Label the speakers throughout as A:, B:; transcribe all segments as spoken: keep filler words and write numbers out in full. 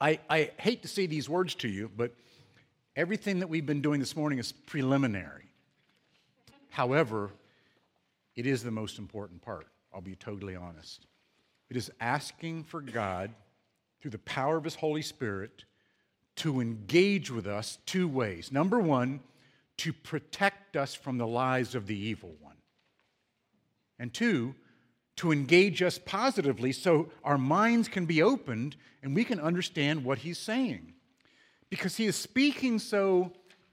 A: I, I hate to say these words to you, but everything that we've been doing this morning is preliminary. However, it is the most important part. I'll be totally honest. It is asking for God, through the power of His Holy Spirit, to engage with us two ways. Number one, to protect us from the lies of the evil one. And two, to engage us positively so our minds can be opened and we can understand what He's saying. Because He is speaking so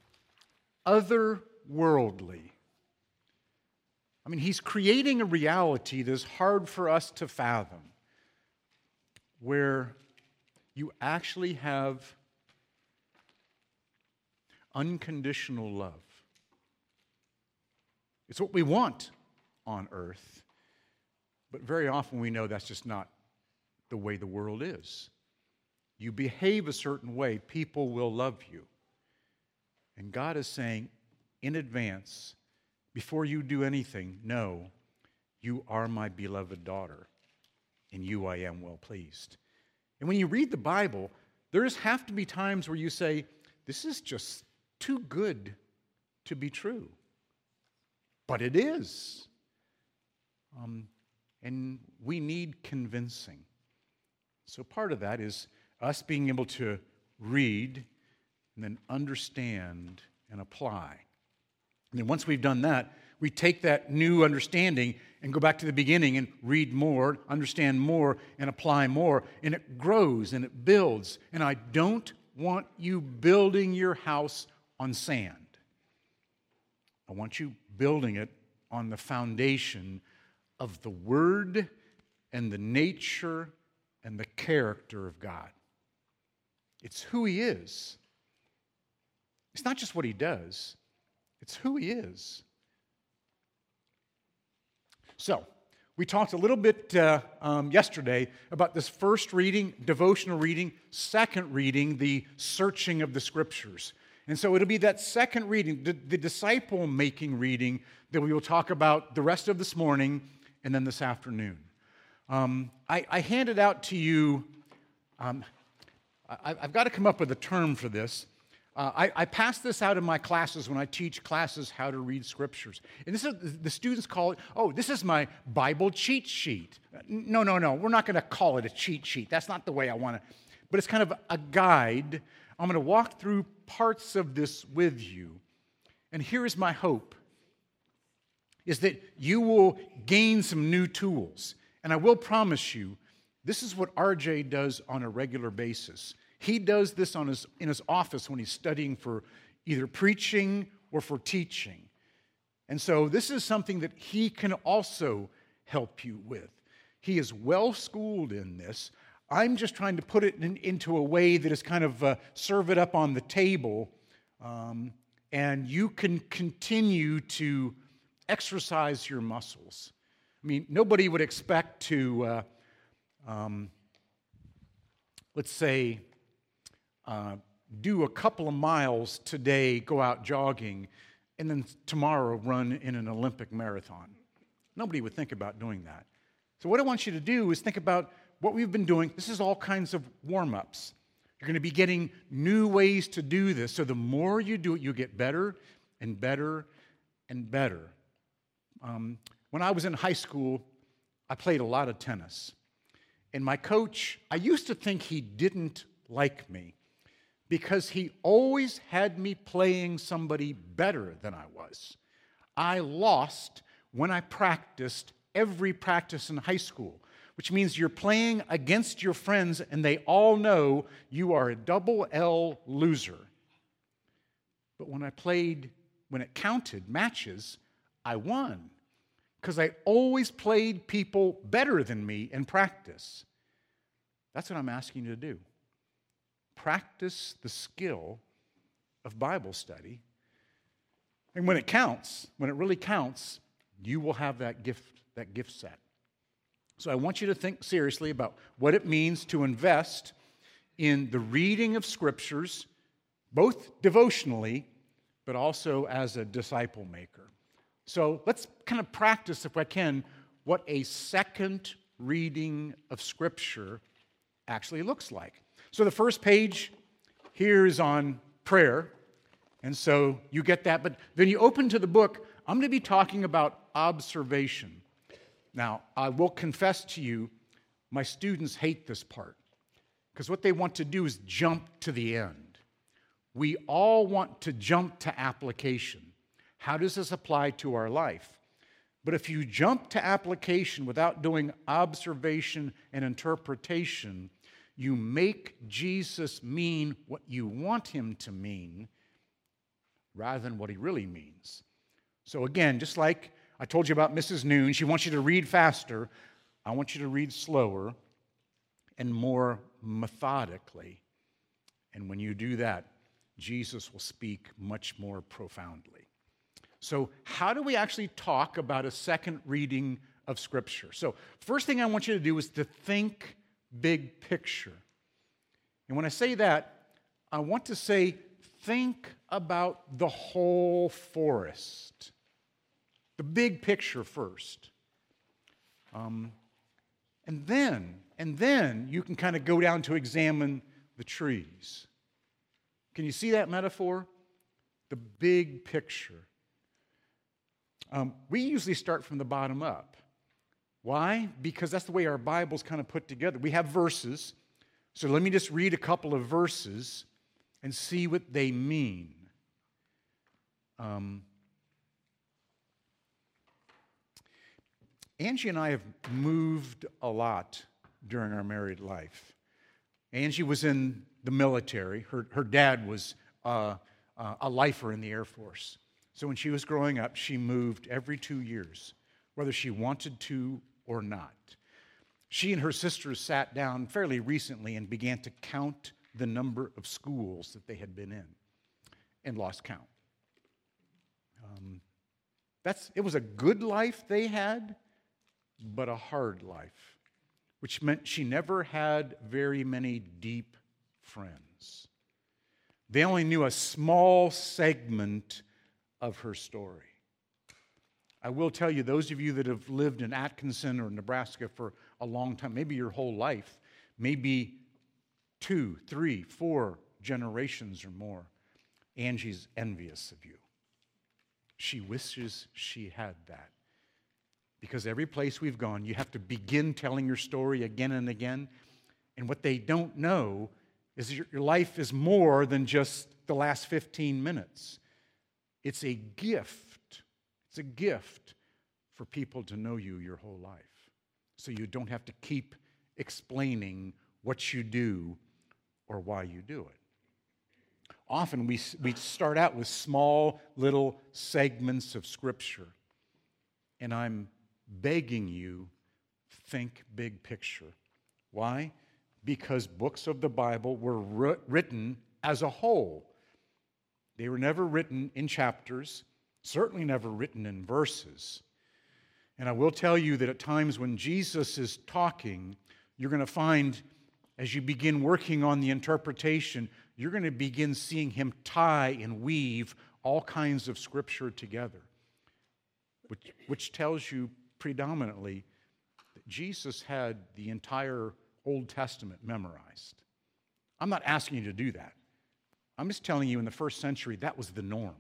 A: otherworldly. I mean, He's creating a reality that is hard for us to fathom, where you actually have unconditional love. It's what we want on earth, but very often we know that's just not the way the world is. You behave a certain way, people will love you. And God is saying in advance, before you do anything, know, you are my beloved daughter, and you I am well pleased. And when you read the Bible, there's have to be times where you say, this is just too good to be true. But it is. Um, and we need convincing. So part of that is us being able to read and then understand and apply. And then once we've done that, we take that new understanding and go back to the beginning and read more, understand more, and apply more. And it grows and it builds. And I don't want you building your house on sand. I want you building it on the foundation of the Word and the nature and the character of God. It's who He is. It's not just what He does. It's who He is. So, we talked a little bit uh, um, yesterday about this first reading, devotional reading, second reading, the searching of the Scriptures. And so it'll be that second reading, the, the disciple-making reading, that we will talk about the rest of this morning and then this afternoon. Um, I, I handed out to you, um, I, I've got to come up with a term for this. Uh, I, I pass this out in my classes when I teach classes how to read Scriptures. And this is, the students call it, oh, this is my Bible cheat sheet. No, no, no, we're not going to call it a cheat sheet. That's not the way I want to. But it's kind of a guide. I'm going to walk through parts of this with you. And here is my hope, is that you will gain some new tools. And I will promise you, this is what R J does on a regular basis. He does this on his, in his office when he's studying for either preaching or for teaching. And so this is something that he can also help you with. He is well-schooled in this. I'm just trying to put it in, into a way that is kind of uh, serve it up on the table, um, and you can continue to exercise your muscles. I mean, nobody would expect to, uh, um, let's say, Uh, do a couple of miles today, go out jogging, and then tomorrow run in an Olympic marathon. Nobody would think about doing that. So what I want you to do is think about what we've been doing. This is all kinds of warm-ups. You're going to be getting new ways to do this. So the more you do it, you get better and better and better. Um, when I was in high school, I played a lot of tennis. And my coach, I used to think he didn't like me, because he always had me playing somebody better than I was. I lost when I practiced every practice in high school, which means you're playing against your friends and they all know you are a double L loser. But when I played, when it counted matches, I won, because I always played people better than me in practice. That's what I'm asking you to do. Practice the skill of Bible study. And when it counts, when it really counts, you will have that gift, that gift set. So I want you to think seriously about what it means to invest in the reading of Scriptures, both devotionally, but also as a disciple maker. So let's kind of practice, if I can, what a second reading of Scripture actually looks like. So the first page here is on prayer, and so you get that. But then you open to the book, I'm going to be talking about observation. Now, I will confess to you, my students hate this part, because what they want to do is jump to the end. We all want to jump to application. How does this apply to our life? But if you jump to application without doing observation and interpretation, you make Jesus mean what you want him to mean rather than what he really means. So again, just like I told you about Missus Noon, she wants you to read faster. I want you to read slower and more methodically. And when you do that, Jesus will speak much more profoundly. So how do we actually talk about a second reading of Scripture? So first thing I want you to do is to think big picture. And when I say that, I want to say think about the whole forest. The big picture first. Um, and then, and then you can kind of go down to examine the trees. Can you see that metaphor? The big picture. Um, we usually start from the bottom up. Why? Because that's the way our Bible's kind of put together. We have verses. So let me just read a couple of verses and see what they mean. Um, Angie and I have moved a lot during our married life. Angie was in the military. Her, her dad was uh, uh, a lifer in the Air Force. So when she was growing up, she moved every two years, whether she wanted to or not. She and her sisters sat down fairly recently and began to count the number of schools that they had been in and lost count. Um, that's it was a good life they had, but a hard life, which meant she never had very many deep friends. They only knew a small segment of her story. I will tell you, those of you that have lived in Atkinson or Nebraska for a long time, maybe your whole life, maybe two, three, four generations or more, Angie's envious of you. She wishes she had that. Because every place we've gone, you have to begin telling your story again and again. And what they don't know is your life is more than just the last fifteen minutes. It's a gift. It's a gift for people to know you your whole life. So you don't have to keep explaining what you do or why you do it. Often we, we start out with small little segments of Scripture. And I'm begging you, think big picture. Why? Because books of the Bible were written as a whole. They were never written in chapters, certainly never written in verses. And I will tell you that at times when Jesus is talking, you're going to find, as you begin working on the interpretation, you're going to begin seeing him tie and weave all kinds of Scripture together, which, which tells you predominantly that Jesus had the entire Old Testament memorized. I'm not asking you to do that. I'm just telling you in the first century that was the norm.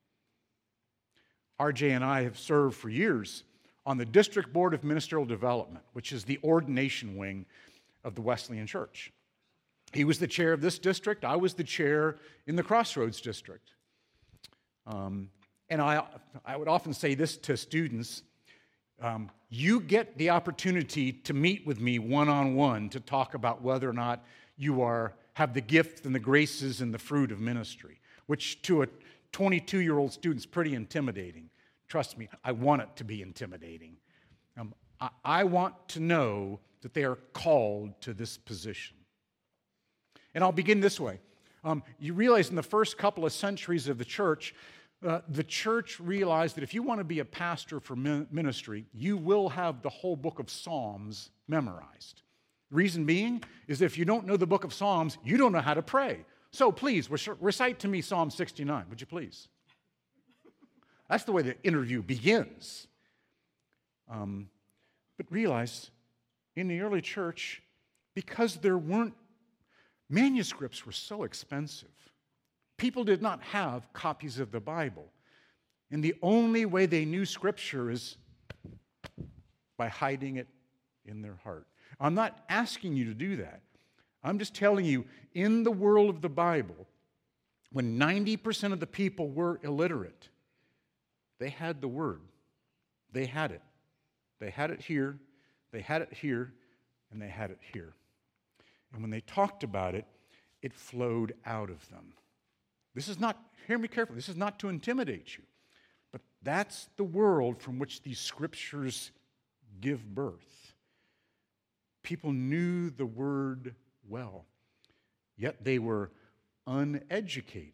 A: R J and I have served for years on the District Board of Ministerial Development, which is the ordination wing of the Wesleyan Church. He was the chair of this district. I was the chair in the Crossroads district. Um, and I, I would often say this to students. Um, you get the opportunity to meet with me one-on-one to talk about whether or not you are have the gift and the graces and the fruit of ministry, which to a twenty-two-year-old student is pretty intimidating. Trust me, I want it to be intimidating. Um, I, I want to know that they are called to this position. And I'll begin this way. Um, you realize in the first couple of centuries of the church, Uh, the church realized that if you want to be a pastor for ministry, you will have the whole book of Psalms memorized. The reason being is if you don't know the book of Psalms, you don't know how to pray. So please, recite to me Psalm sixty-nine, would you please? That's the way the interview begins. Um, but realize, in the early church, because there weren't Manuscripts were so expensive. People did not have copies of the Bible. And the only way they knew Scripture is by hiding it in their heart. I'm not asking you to do that. I'm just telling you, in the world of the Bible, when ninety percent of the people were illiterate, they had the Word. They had it. They had it here, they had it here, and they had it here. And when they talked about it, it flowed out of them. This is not, hear me carefully, this is not to intimidate you, but that's the world from which these scriptures give birth. People knew the Word well, yet they were uneducated.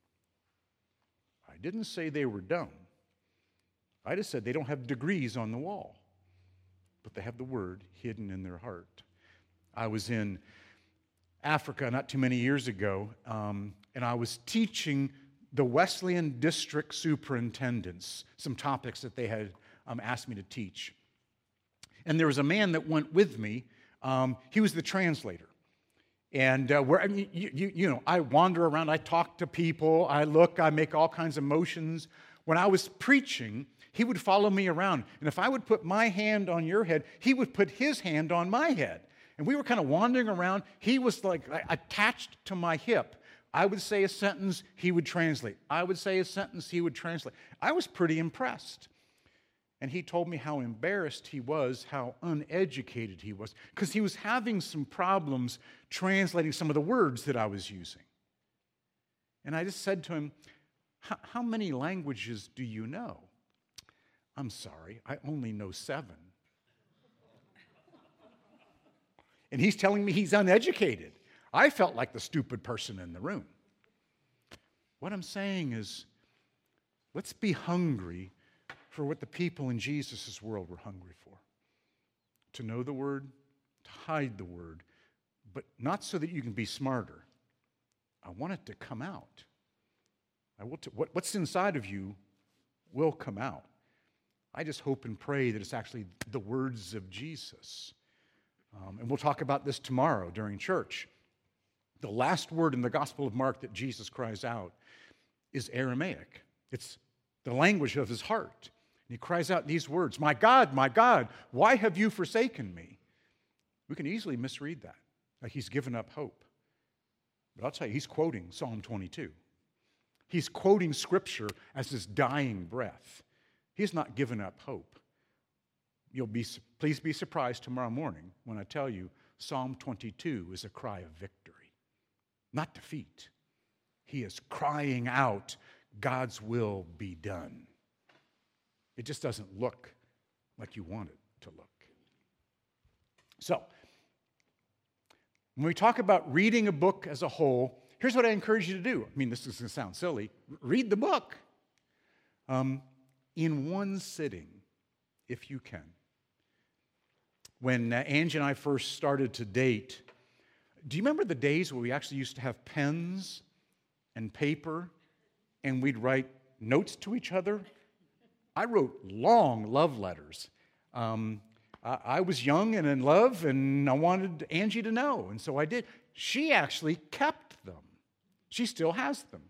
A: I didn't say they were dumb. I just said they don't have degrees on the wall, but they have the Word hidden in their heart. I was in Africa not too many years ago, um, and I was teaching the Wesleyan district superintendents some topics that they had um, asked me to teach. And there was a man that went with me. Um, he was the translator. And uh, where I mean, you, you, you know, I wander around, I talk to people, I look, I make all kinds of motions. When I was preaching, he would follow me around. And if I would put my hand on your head, he would put his hand on my head. And we were kind of wandering around. He was like attached to my hip. I would say a sentence, he would translate. I would say a sentence, he would translate. I was pretty impressed. And he told me how embarrassed he was, how uneducated he was, because he was having some problems translating some of the words that I was using. And I just said to him, how many languages do you know? I'm sorry, I only know seven. And he's telling me he's uneducated. I felt like the stupid person in the room. What I'm saying is, let's be hungry for what the people in Jesus' world were hungry for. To know the Word, to hide the Word, but not so that you can be smarter. I want it to come out. I will t- what, what's inside of you will come out. I just hope and pray that it's actually the words of Jesus. Um, and we'll talk about this tomorrow during church. The last word in the Gospel of Mark that Jesus cries out is Aramaic. It's the language of his heart. And he cries out these words, "My God, my God, why have you forsaken me?" We can easily misread that, like he's given up hope. But I'll tell you, he's quoting Psalm twenty-two. He's quoting Scripture as his dying breath. He's not given up hope. You'll be, please be surprised tomorrow morning when I tell you Psalm twenty-two is a cry of victory, not defeat. He is crying out, God's will be done. It just doesn't look like you want it to look. So, when we talk about reading a book as a whole, here's what I encourage you to do. I mean, this is going to sound silly. Read the book um, in one sitting, if you can. When uh, Angie and I first started to date, do you remember the days where we actually used to have pens and paper and we'd write notes to each other? I wrote long love letters. Um, I, I was young and in love, and I wanted Angie to know, and so I did. She actually kept them. She still has them.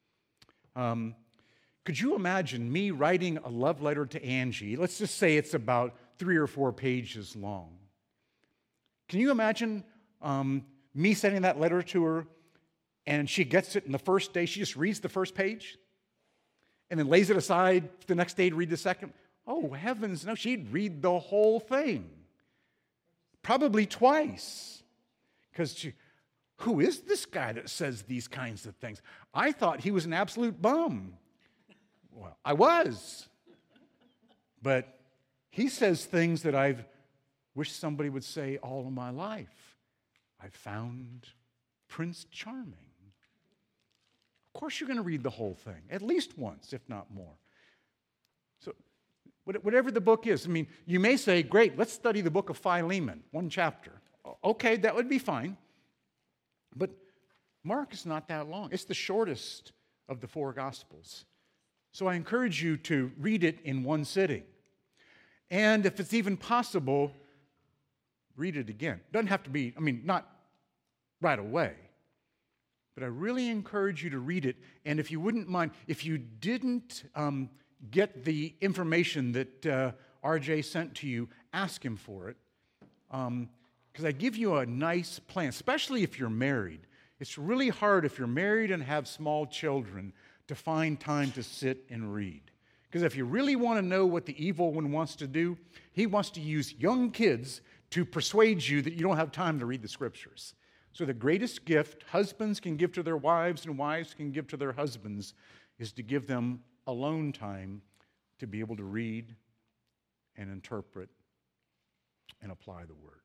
A: Um, could you imagine me writing a love letter to Angie? Let's just say it's about three or four pages long. Can you imagine um, me sending that letter to her, and she gets it in the first day, she just reads the first page, and then lays it aside the next day to read the second? Oh, heavens, no, she'd read the whole thing. Probably twice. Because she, who is this guy that says these kinds of things? I thought he was an absolute bum. Well, I was. But he says things that I've wished somebody would say all of my life. I found Prince Charming. Of course you're going to read the whole thing, at least once, if not more. So whatever the book is, I mean, you may say, great, let's study the book of Philemon, one chapter. Okay, that would be fine. But Mark is not that long. It's the shortest of the four Gospels. So I encourage you to read it in one sitting. And if it's even possible, read it again. Doesn't have to be, I mean, not right away. but I really encourage you to read it. And if you wouldn't mind, if you didn't um, get the information that uh, R J sent to you, ask him for it. Because um, I give you a nice plan, especially if you're married. It's really hard if you're married and have small children to find time to sit and read. Because if you really want to know what the evil one wants to do, he wants to use young kids to persuade you that you don't have time to read the Scriptures. So the greatest gift husbands can give to their wives and wives can give to their husbands is to give them alone time to be able to read and interpret and apply the Word.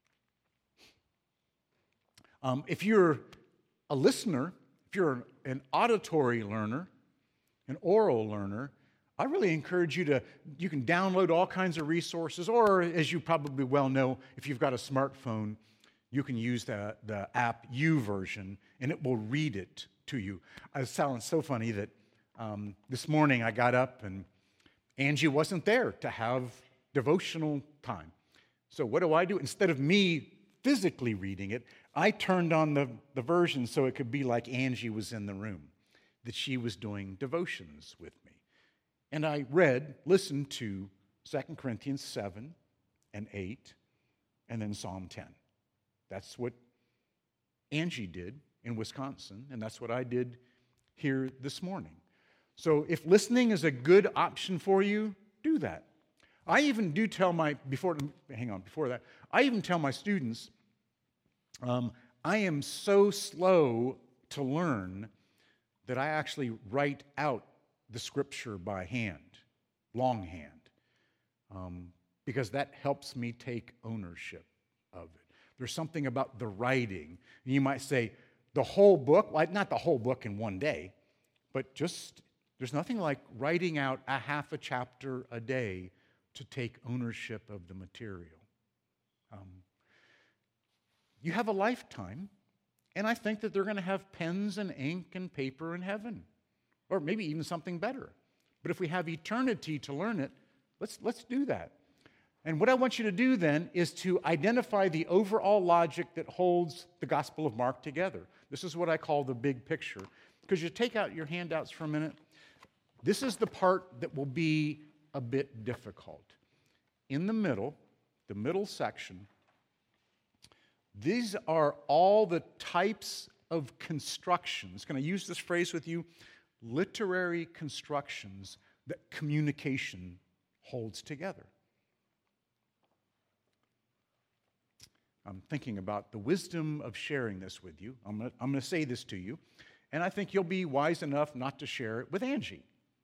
A: Um, if you're a listener, if you're an auditory learner, an oral learner, I really encourage you to, you can download all kinds of resources, or as you probably well know, if you've got a smartphone, you can use the, the app YouVersion, and it will read it to you. It sounds so funny that um, this morning I got up and Angie wasn't there to have devotional time. So what do I do? Instead of me physically reading it, I turned on the, the version so it could be like Angie was in the room, that she was doing devotions with me. And I read, listened to Second Corinthians seven and eight, and then Psalm ten. That's what Angie did in Wisconsin, and that's what I did here this morning. So if listening is a good option for you, do that. I even do tell my, before, hang on, before that, I even tell my students, um, I am so slow to learn that I actually write out the Scripture by hand, longhand, um, because that helps me take ownership of it. There's something about the writing. And you might say, the whole book, well, not the whole book in one day, but just, there's nothing like writing out a half a chapter a day to take ownership of the material. Um, you have a lifetime, and I think that they're going to have pens and ink and paper in heaven, or maybe even something better. But if we have eternity to learn it, let's, let's do that. And what I want you to do then is to identify the overall logic that holds the Gospel of Mark together. This is what I call the big picture. Because you take out your handouts for a minute. This is the part that will be a bit difficult. In the middle, the middle section, these are all the types of constructions. I'm going to use this phrase with you, literary constructions that communication holds together. I'm thinking about the wisdom of sharing this with you. I'm going to, I'm going to say this to you, and I think you'll be wise enough not to share it with Angie.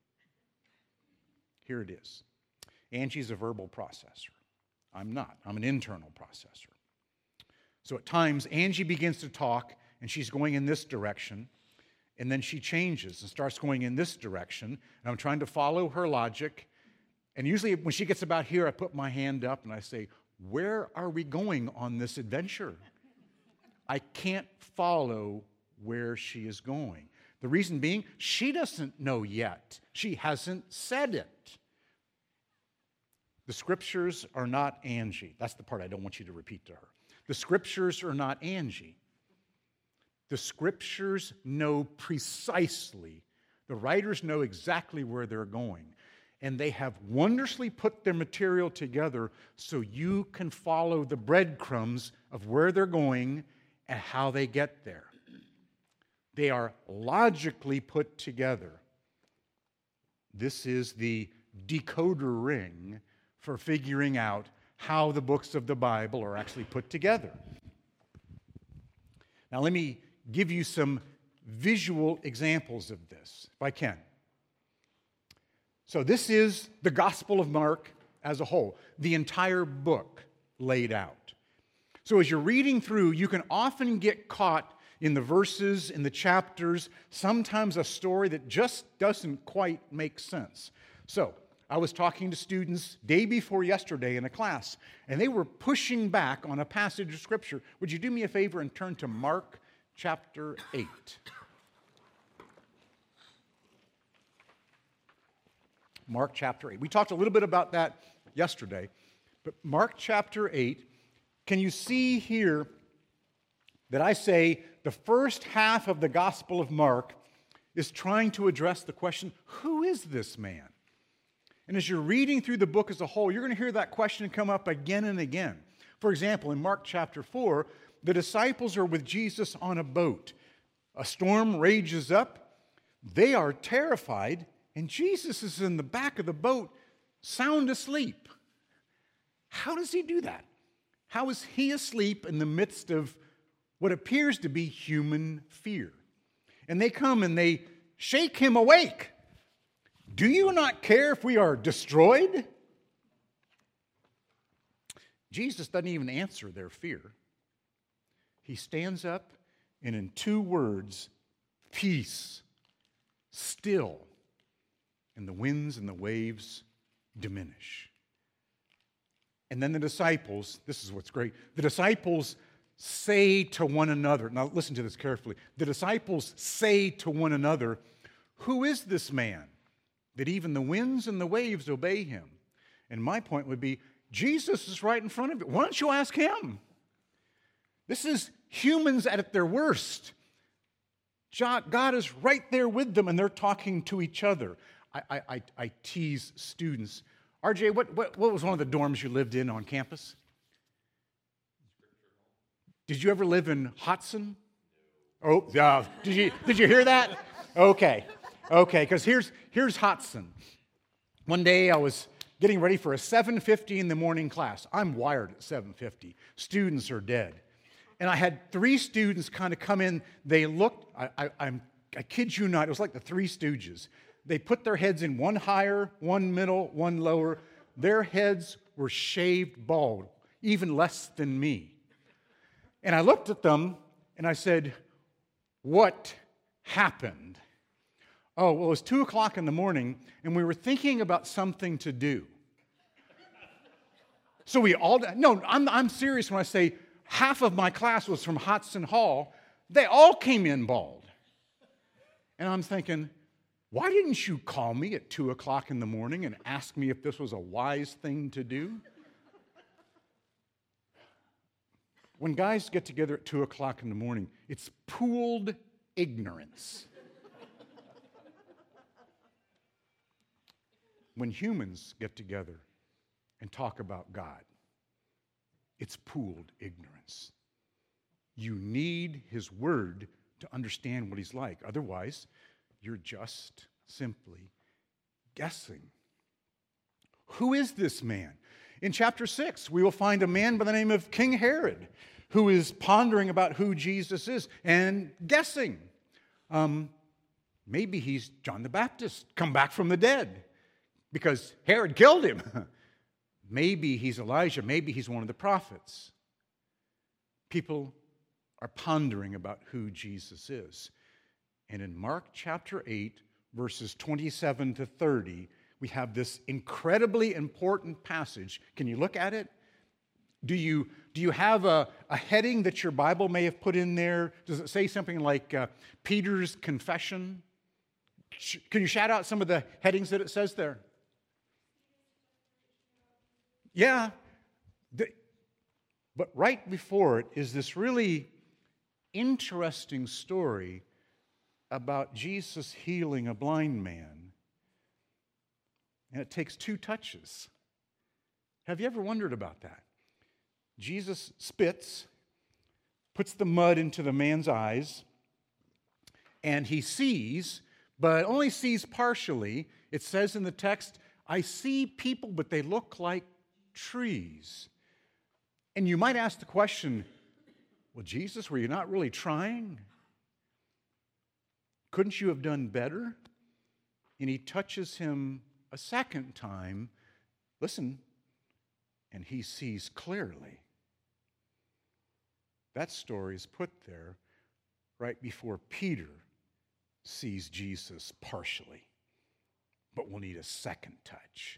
A: Here it is. Angie's a verbal processor. I'm not. I'm an internal processor. So at times, Angie begins to talk, and she's going in this direction, and then she changes and starts going in this direction, and I'm trying to follow her logic. And usually when she gets about here, I put my hand up and I say, where are we going on this adventure? I can't follow where she is going. The reason being, she doesn't know yet. She hasn't said it. The Scriptures are not Angie. That's the part I don't want you to repeat to her. The Scriptures are not Angie. The Scriptures know precisely. The writers know exactly where they're going. And they have wondrously put their material together so you can follow the breadcrumbs of where they're going and how they get there. They are logically put together. This is the decoder ring for figuring out how the books of the Bible are actually put together. Now let me give you some visual examples of this, if I can. So this is the Gospel of Mark as a whole, the entire book laid out. So as you're reading through, you can often get caught in the verses, in the chapters, sometimes a story that just doesn't quite make sense. So I was talking to students day before yesterday in a class, and they were pushing back on a passage of Scripture. Would you do me a favor and turn to Mark chapter eight? Mark chapter eight. We talked a little bit about that yesterday, but Mark chapter eight, can you see here that I say the first half of the Gospel of Mark is trying to address the question, who is this man? And as you're reading through the book as a whole, you're going to hear that question come up again and again. For example, in Mark chapter four, the disciples are with Jesus on a boat. A storm rages up. They are terrified, and Jesus is in the back of the boat, sound asleep. How does he do that? How is he asleep in the midst of what appears to be human fear? And they come and they shake him awake. Do you not care if we are destroyed? Jesus doesn't even answer their fear. He stands up and in two words, peace, still, and the winds and the waves diminish. And then the disciples, this is what's great, the disciples say to one another, now listen to this carefully, the disciples say to one another, who is this man that even the winds and the waves obey him? And my point would be, Jesus is right in front of you. Why don't you ask him? This is humans at their worst. God is right there with them, and they're talking to each other. I, I, I tease students. R J, what, what, what was one of the dorms you lived in on campus? Did you ever live in Hodson? Oh, uh, did you did you hear that? Okay, okay, because here's here's Hodson. One day I was getting ready for a seven fifty in the morning class. I'm wired at seven fifty. Students are dead. And I had three students kind of come in. They looked, I, I, I'm, I kid you not, it was like the Three Stooges. They put their heads in one higher, one middle, one lower. Their heads were shaved bald, even less than me. And I looked at them and I said, what happened? Oh, well, it was two o'clock in the morning and we were thinking about something to do. So we all, no, I'm, I'm serious when I say half of my class was from Hodson Hall. They all came in bald. And I'm thinking, why didn't you call me at two o'clock in the morning and ask me if this was a wise thing to do? When guys get together at two o'clock in the morning, it's pooled ignorance. When humans get together and talk about God, it's pooled ignorance. You need his word to understand what he's like. Otherwise, you're just simply guessing. Who is this man? In chapter six, we will find a man by the name of King Herod who is pondering about who Jesus is and guessing. Um, maybe he's John the Baptist, come back from the dead, because Herod killed him. Maybe he's Elijah. Maybe he's one of the prophets. People are pondering about who Jesus is. And in Mark chapter eight, verses twenty-seven to thirty, we have this incredibly important passage. Can you look at it? Do you, do you have a, a heading that your Bible may have put in there? Does it say something like uh, Peter's confession? Can you shout out some of the headings that it says there? Yeah, the, but right before it is this really interesting story about Jesus healing a blind man. And it takes two touches. Have you ever wondered about that? Jesus spits, puts the mud into the man's eyes, and he sees, but only sees partially. It says in the text, I see people, but they look like trees. And you might ask the question, well, Jesus, were you not really trying? Couldn't you have done better? And he touches him a second time. Listen, and he sees clearly. That story is put there right before Peter sees Jesus partially, but will need a second touch.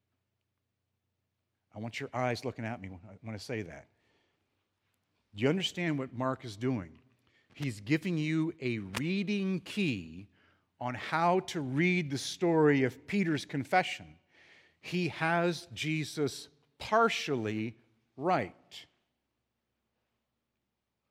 A: I want your eyes looking at me when I say that. Do you understand what Mark is doing? He's giving you a reading key on how to read the story of Peter's confession. He has Jesus partially right.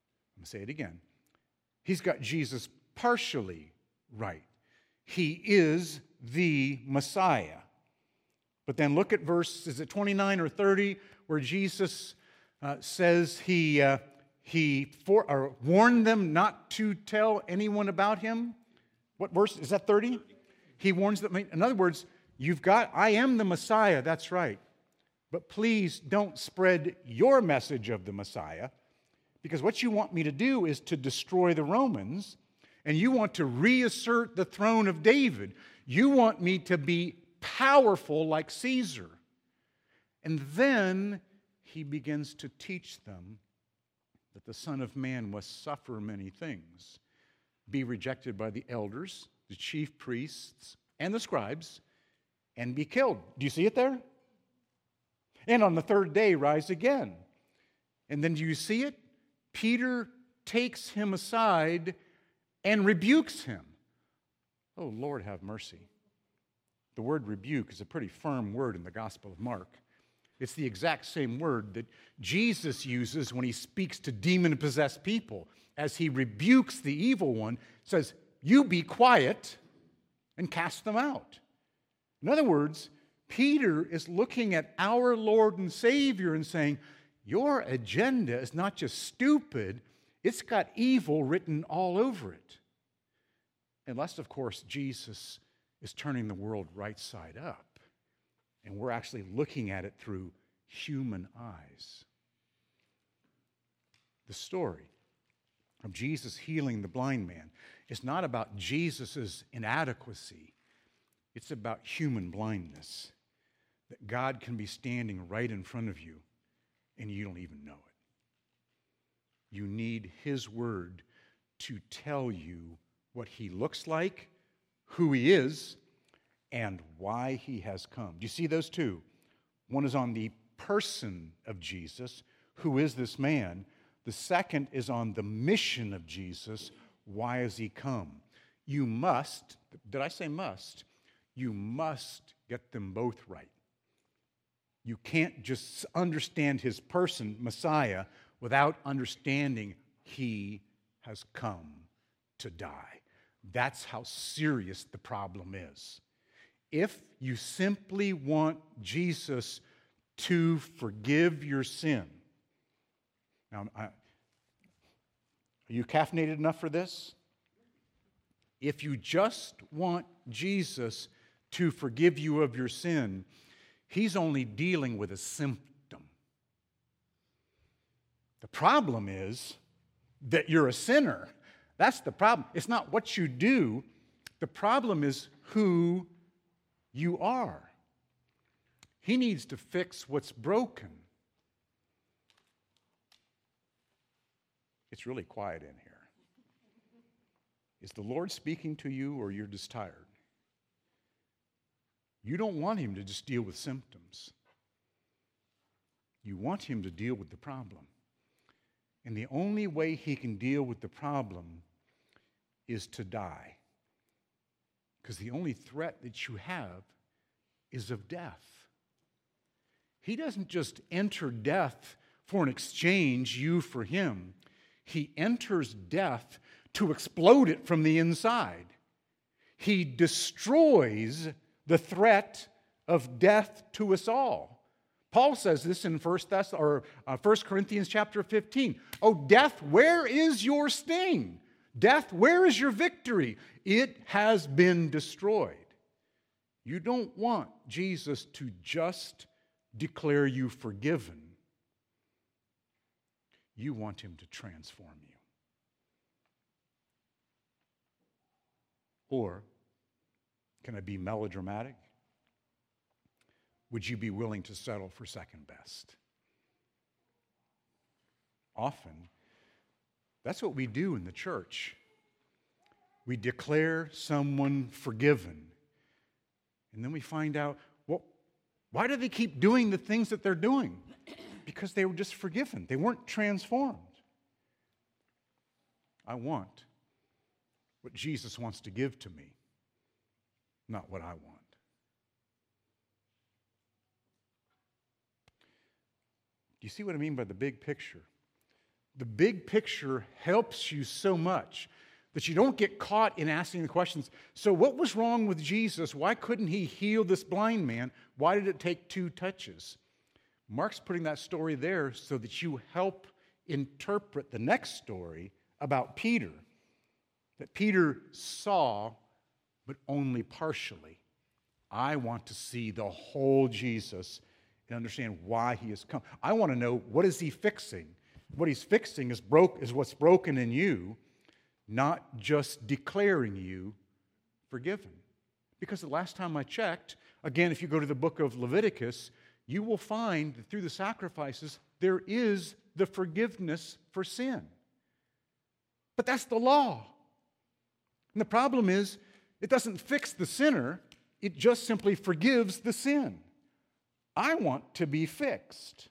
A: I'm going to say it again. He's got Jesus partially right. He is the Messiah. But then look at verse, is it twenty-nine or thirty, where Jesus uh, says he, uh, he for, or warned them not to tell anyone about him? What verse? Is that thirty? He warns them. In other words, you've got, I am the Messiah, that's right. But please don't spread your message of the Messiah, because what you want me to do is to destroy the Romans, and you want to reassert the throne of David. You want me to be powerful like Caesar. And then he begins to teach them that the Son of Man must suffer many things, be rejected by the elders, the chief priests, and the scribes, and be killed. Do you see it there? And on the third day, rise again. And then do you see it? Peter takes him aside and rebukes him. Oh, Lord, have mercy. The word rebuke is a pretty firm word in the Gospel of Mark. It's the exact same word that Jesus uses when he speaks to demon-possessed people. As he rebukes the evil one, says, you be quiet and cast them out. In other words, Peter is looking at our Lord and Savior and saying, your agenda is not just stupid, it's got evil written all over it. Unless, of course, Jesus is turning the world right side up, and we're actually looking at it through human eyes. The story of Jesus healing the blind man is not about Jesus' inadequacy. It's about human blindness, that God can be standing right in front of you, and you don't even know it. You need His Word to tell you what He looks like, who He is, and why He has come. Do you see those two? One is on the person of Jesus, who is this man. The second is on the mission of Jesus, why has He come? You must, did I say must? You must get them both right. You can't just understand His person, Messiah, without understanding He has come to die. That's how serious the problem is. If you simply want Jesus to forgive your sin, now, I, are you caffeinated enough for this? If you just want Jesus to forgive you of your sin, He's only dealing with a symptom. The problem is that you're a sinner. That's the problem. It's not what you do. The problem is who you are. He needs to fix what's broken. It's really quiet in here. Is the Lord speaking to you, or you're just tired? You don't want Him to just deal with symptoms. You want Him to deal with the problem. And the only way He can deal with the problem is to die. Because the only threat that you have is of death. He doesn't just enter death for an exchange, you for Him. He enters death to explode it from the inside. He destroys the threat of death to us all. Paul says this in First Thess or uh, First Corinthians chapter fifteen. Oh, death, where is your sting? Death, where is your victory? It has been destroyed. You don't want Jesus to just declare you forgiven. You want Him to transform you. Or, can I be melodramatic? Would you be willing to settle for second best? Often, that's what we do in the church. We declare someone forgiven. And then we find out, well, why do they keep doing the things that they're doing? Because they were just forgiven. They weren't transformed. I want what Jesus wants to give to me, not what I want. Do you see what I mean by the big picture? The big picture helps you so much that you don't get caught in asking the questions, so what was wrong with Jesus? Why couldn't he heal this blind man? Why did it take two touches? Mark's putting that story there so that you help interpret the next story about Peter, that Peter saw, but only partially. I want to see the whole Jesus and understand why he has come. I want to know, what is he fixing? What he's fixing is broke is what's broken in you, not just declaring you forgiven. Because the last time I checked, again, if you go to the book of Leviticus, you will find that through the sacrifices, there is the forgiveness for sin. But that's the law. And the problem is, it doesn't fix the sinner, it just simply forgives the sin. I want to be fixed.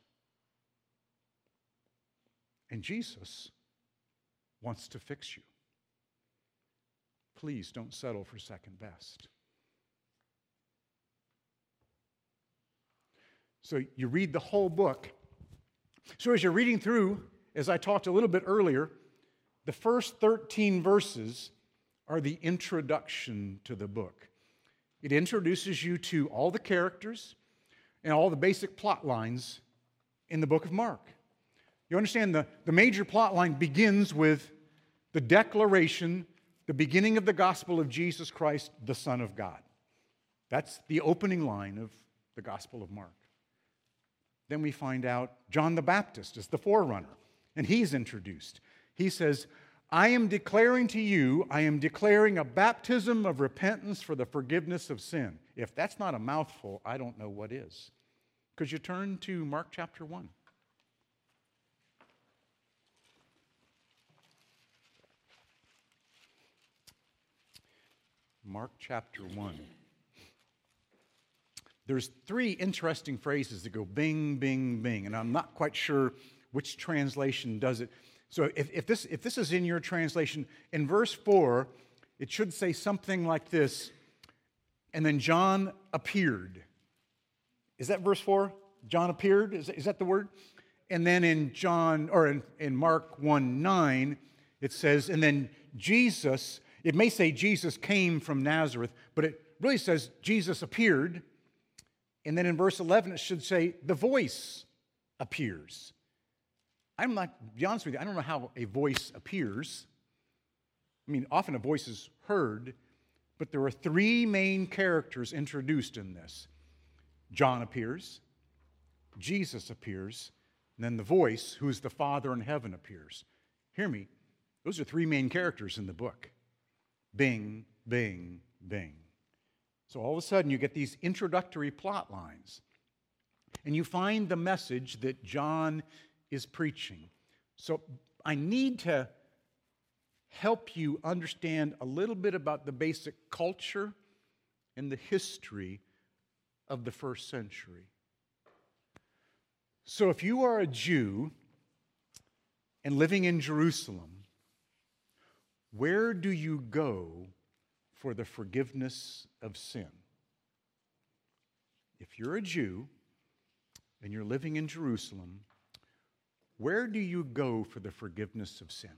A: And Jesus wants to fix you. Please don't settle for second best. So you read the whole book. So as you're reading through, as I talked a little bit earlier, the first thirteen verses are the introduction to the book. It introduces you to all the characters and all the basic plot lines in the book of Mark. You understand the, the major plot line begins with the declaration, the beginning of the gospel of Jesus Christ, the Son of God. That's the opening line of the Gospel of Mark. Then we find out John the Baptist is the forerunner, and he's introduced. He says, I am declaring to you, I am declaring a baptism of repentance for the forgiveness of sin. If that's not a mouthful, I don't know what is. Could you turn to Mark chapter one? Mark chapter one. There's three interesting phrases that go bing, bing, bing, and I'm not quite sure which translation does it. So if, if, this, if this is in your translation, in verse four, it should say something like this, and then John appeared. Is that verse four? John appeared? Is, is that the word? And then in John, or in, in Mark one nine, it says, and then Jesus, it may say Jesus came from Nazareth, but it really says Jesus appeared. And then in verse eleven, it should say the voice appears. I'm not, to be honest with you, I don't know how a voice appears. I mean, often a voice is heard, but there are three main characters introduced in this. John appears, Jesus appears, and then the voice, who is the Father in heaven, appears. Hear me, those are three main characters in the book. Bing, bing, bing. So all of a sudden you get these introductory plot lines, and you find the message that John is preaching. So I need to help you understand a little bit about the basic culture and the history of the first century. So if you are a Jew and living in Jerusalem, where do you go for the forgiveness of sin? If you're a Jew and you're living in Jerusalem, where do you go for the forgiveness of sin?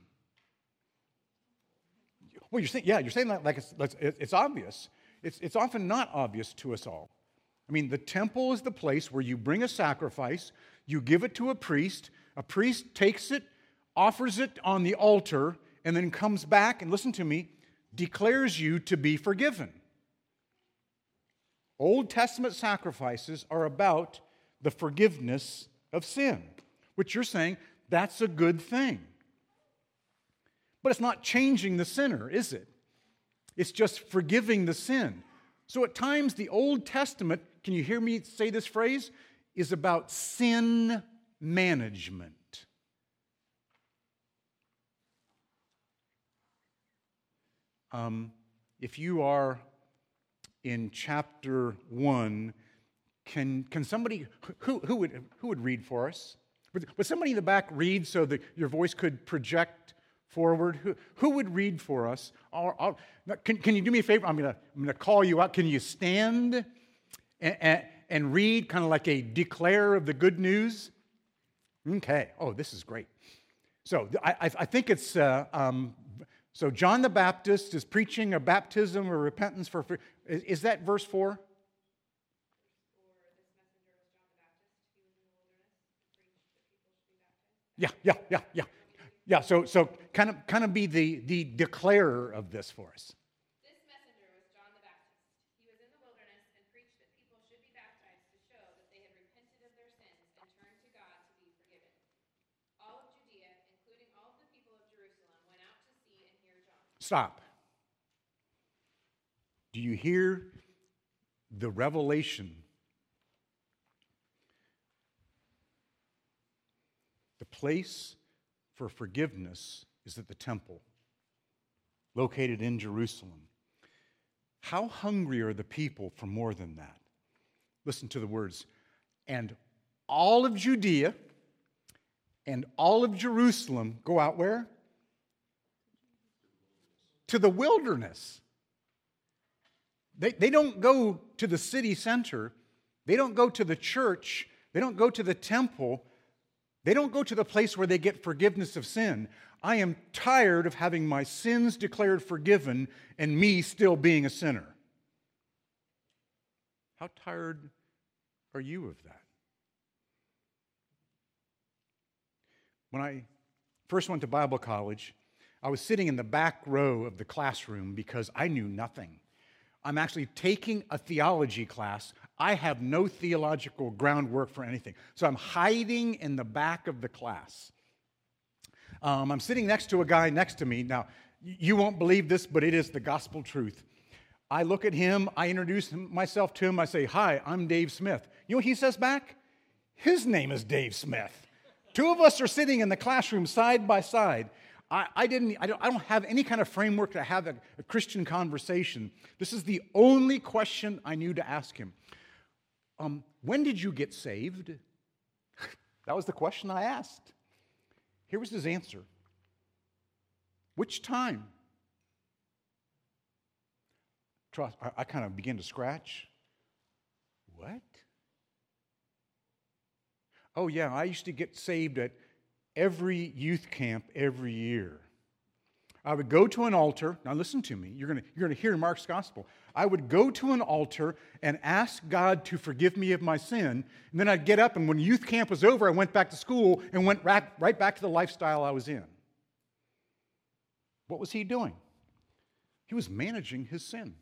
A: Well, you're saying, yeah, you're saying that like it's, it's obvious. It's, it's often not obvious to us all. I mean, the temple is the place where you bring a sacrifice, you give it to a priest, a priest takes it, offers it on the altar, and then comes back and, listen to me, declares you to be forgiven. Old Testament sacrifices are about the forgiveness of sin, which you're saying that's a good thing. But it's not changing the sinner, is it? It's just forgiving the sin. So at times the Old Testament, can you hear me say this phrase, is about sin management. Um, if you are in chapter one, can, can somebody, who, who, would, who would read for us? Would, would somebody in the back read so that your voice could project forward? Who, who would read for us? I'll, I'll, can, can you do me a favor? I'm going to I'm going to call you out. Can you stand and, and, and read kind of like a declare of the good news? Okay. Oh, this is great. So I, I I think it's, uh, um, so John the Baptist is preaching a baptism or repentance for, for is, is that verse four? Yeah, yeah, yeah, yeah. Yeah, so so kind of kind of be the, the declarer of this for us.
B: This messenger was John the Baptist. He was in the wilderness and preached that people should be baptized to show that they had repented of their sins and turned to God to be forgiven. All of Judea, including all of the people of Jerusalem, went out to see and hear John.
A: Stop. Do you hear the revelation? The place for forgiveness is at the temple, located in Jerusalem. How hungry are the people for more than that? Listen to the words. And all of Judea and all of Jerusalem go out where? To the wilderness. They, they don't go to the city center. They don't go to the church. They don't go to the temple. They don't go to the place where they get forgiveness of sin. I am tired of having my sins declared forgiven and me still being a sinner. How tired are you of that? When I first went to Bible college, I was sitting in the back row of the classroom because I knew nothing. I'm actually taking a theology class. I have no theological groundwork for anything. So I'm hiding in the back of the class. Um, I'm sitting next to a guy next to me. Now, you won't believe this, but it is the gospel truth. I look at him. I introduce myself to him. I say, "Hi, I'm Dave Smith." You know what he says back? His name is Dave Smith. Two of us are sitting in the classroom side by side. I, I didn't. I don't, I don't have any kind of framework to have a, a Christian conversation. This is the only question I knew to ask him. Um, when did you get saved? That was the question I asked. Here was his answer. Which time? Trust. I, I kind of began to scratch. What? Oh yeah, I used to get saved at every youth camp every year. I would go to an altar. Now listen to me. You're going to, you're going to hear Mark's gospel. I would go to an altar and ask God to forgive me of my sin. And then I'd get up, and when youth camp was over, I went back to school and went right, right back to the lifestyle I was in. What was he doing? He was managing his sin.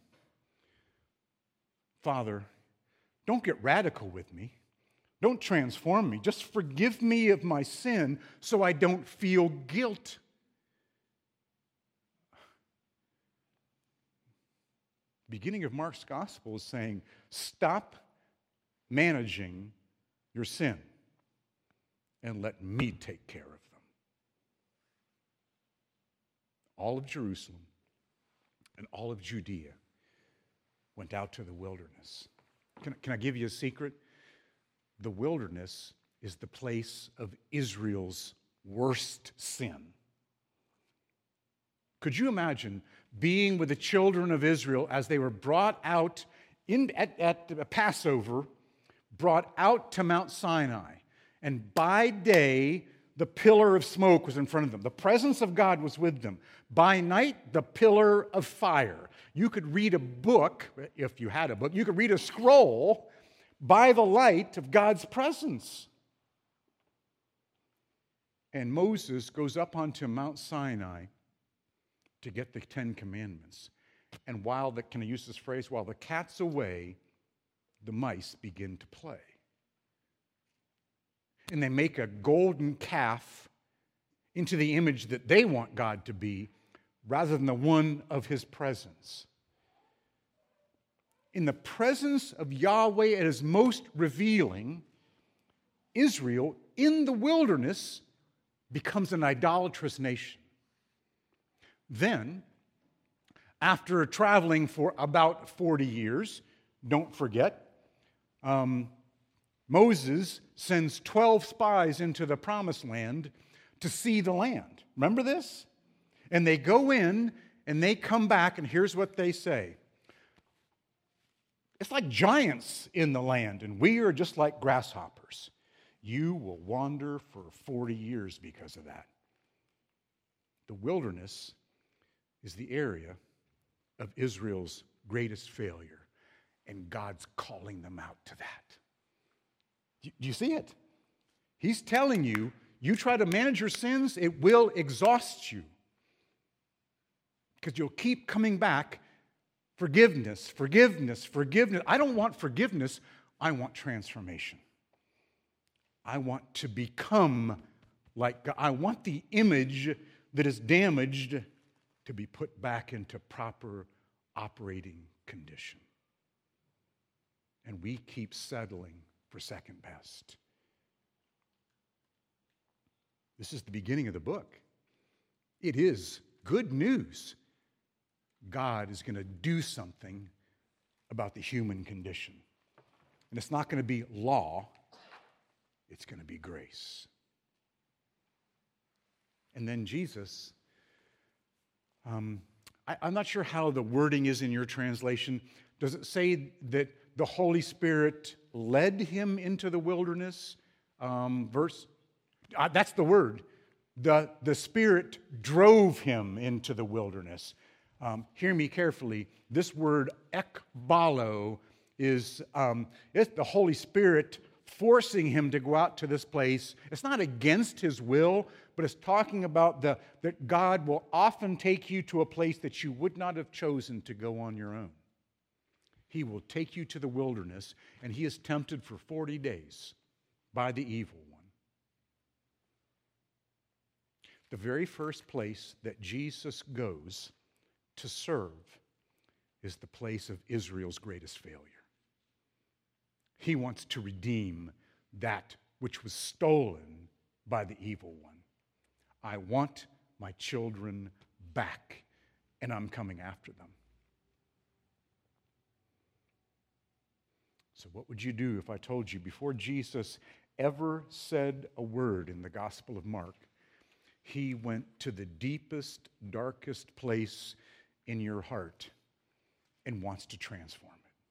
A: Father, don't get radical with me. Don't transform me. Just forgive me of my sin so I don't feel guilt. The beginning of Mark's gospel is saying, stop managing your sin and let me take care of them. All of Jerusalem and all of Judea went out to the wilderness. Can, can I give you a secret? The wilderness is the place of Israel's worst sin. Could you imagine being with the children of Israel as they were brought out in, at, at Passover, brought out to Mount Sinai, and by day the pillar of smoke was in front of them. The presence of God was with them. By night, the pillar of fire. You could read a book, if you had a book, you could read a scroll by the light of God's presence. And Moses goes up onto Mount Sinai to get the Ten Commandments. And while the, can I use this phrase? While the cat's away, the mice begin to play. And they make a golden calf into the image that they want God to be, rather than the one of his presence. In the presence of Yahweh at his most revealing, Israel in the wilderness becomes an idolatrous nation. Then, after traveling for about forty years, don't forget, um, Moses sends twelve spies into the promised land to see the land. Remember this? And they go in and they come back, and here's what they say. It's like giants in the land, and we are just like grasshoppers. You will wander for forty years because of that. The wilderness is the area of Israel's greatest failure, and God's calling them out to that. Do you see it? He's telling you, you try to manage your sins, it will exhaust you. Because you'll keep coming back, forgiveness, forgiveness, forgiveness. I don't want forgiveness, I want transformation. I want to become like God. I want the image that is damaged to be put back into proper operating condition. And we keep settling for second best. This is the beginning of the book. It is good news. God is going to do something about the human condition. And it's not going to be law, it's going to be grace. And then Jesus, um, I, I'm not sure how the wording is in your translation. Does it say that the Holy Spirit led him into the wilderness? Um, verse, uh, that's the word. The, the Spirit drove him into the wilderness. Um, hear me carefully. This word ekbalo is um, it's the Holy Spirit forcing him to go out to this place. It's not against his will, but it's talking about the, that God will often take you to a place that you would not have chosen to go on your own. He will take you to the wilderness, and he is tempted for forty days by the evil one. The very first place that Jesus goes to serve is the place of Israel's greatest failure. He wants to redeem that which was stolen by the evil one. I want my children back, and I'm coming after them. So what would you do if I told you before Jesus ever said a word in the Gospel of Mark, he went to the deepest, darkest place in your heart and wants to transform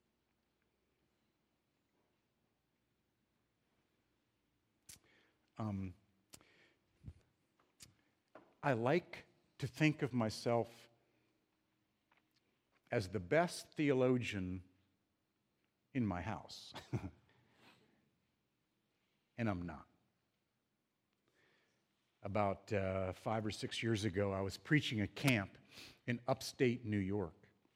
A: it? Um, I like to think of myself as the best theologian in my house. And I'm not. About uh, five or six years ago, I was preaching a camp in upstate New York.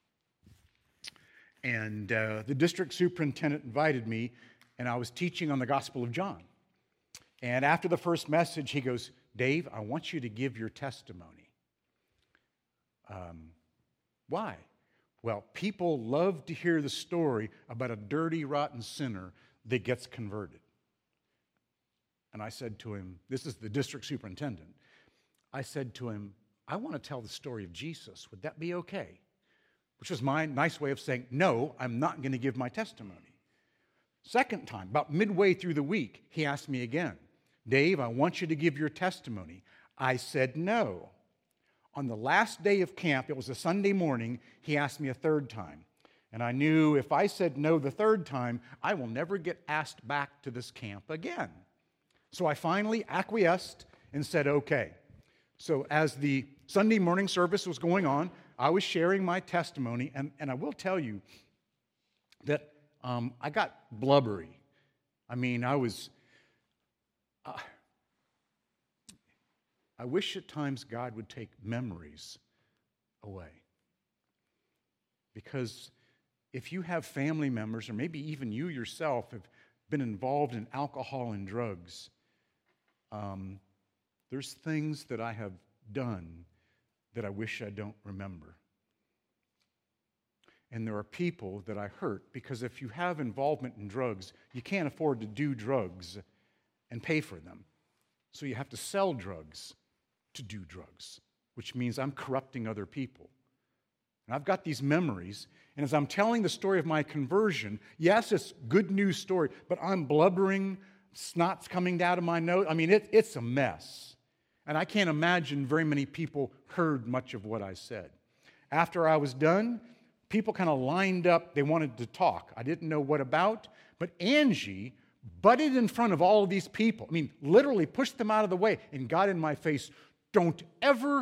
A: And uh, the district superintendent invited me, and I was teaching on the Gospel of John. And after the first message, he goes, Dave, I want you to give your testimony. Um, why? Well, people love to hear the story about a dirty, rotten sinner that gets converted. And I said to him, this is the district superintendent, I said to him, I want to tell the story of Jesus. Would that be okay? Which was my nice way of saying, no, I'm not going to give my testimony. Second time, about midway through the week, he asked me again, Dave, I want you to give your testimony. I said no. On the last day of camp, it was a Sunday morning, he asked me a third time. And I knew if I said no the third time, I will never get asked back to this camp again. So I finally acquiesced and said, okay. So as the Sunday morning service was going on, I was sharing my testimony, and, and I will tell you that um, I got blubbery. I mean, I was... Uh, I wish at times God would take memories away. Because if you have family members, or maybe even you yourself have been involved in alcohol and drugs, um, there's things that I have done that I wish I don't remember. And there are people that I hurt, because if you have involvement in drugs, you can't afford to do drugs and pay for them. So you have to sell drugs to do drugs, which means I'm corrupting other people. And I've got these memories, and as I'm telling the story of my conversion, yes, it's a good news story, but I'm blubbering, snot's coming out of my nose. I mean, it, it's a mess. And I can't imagine very many people heard much of what I said. After I was done, people kind of lined up. They wanted to talk. I didn't know what about, but Angie butted in front of all of these people. I mean, literally pushed them out of the way and got in my face. Don't ever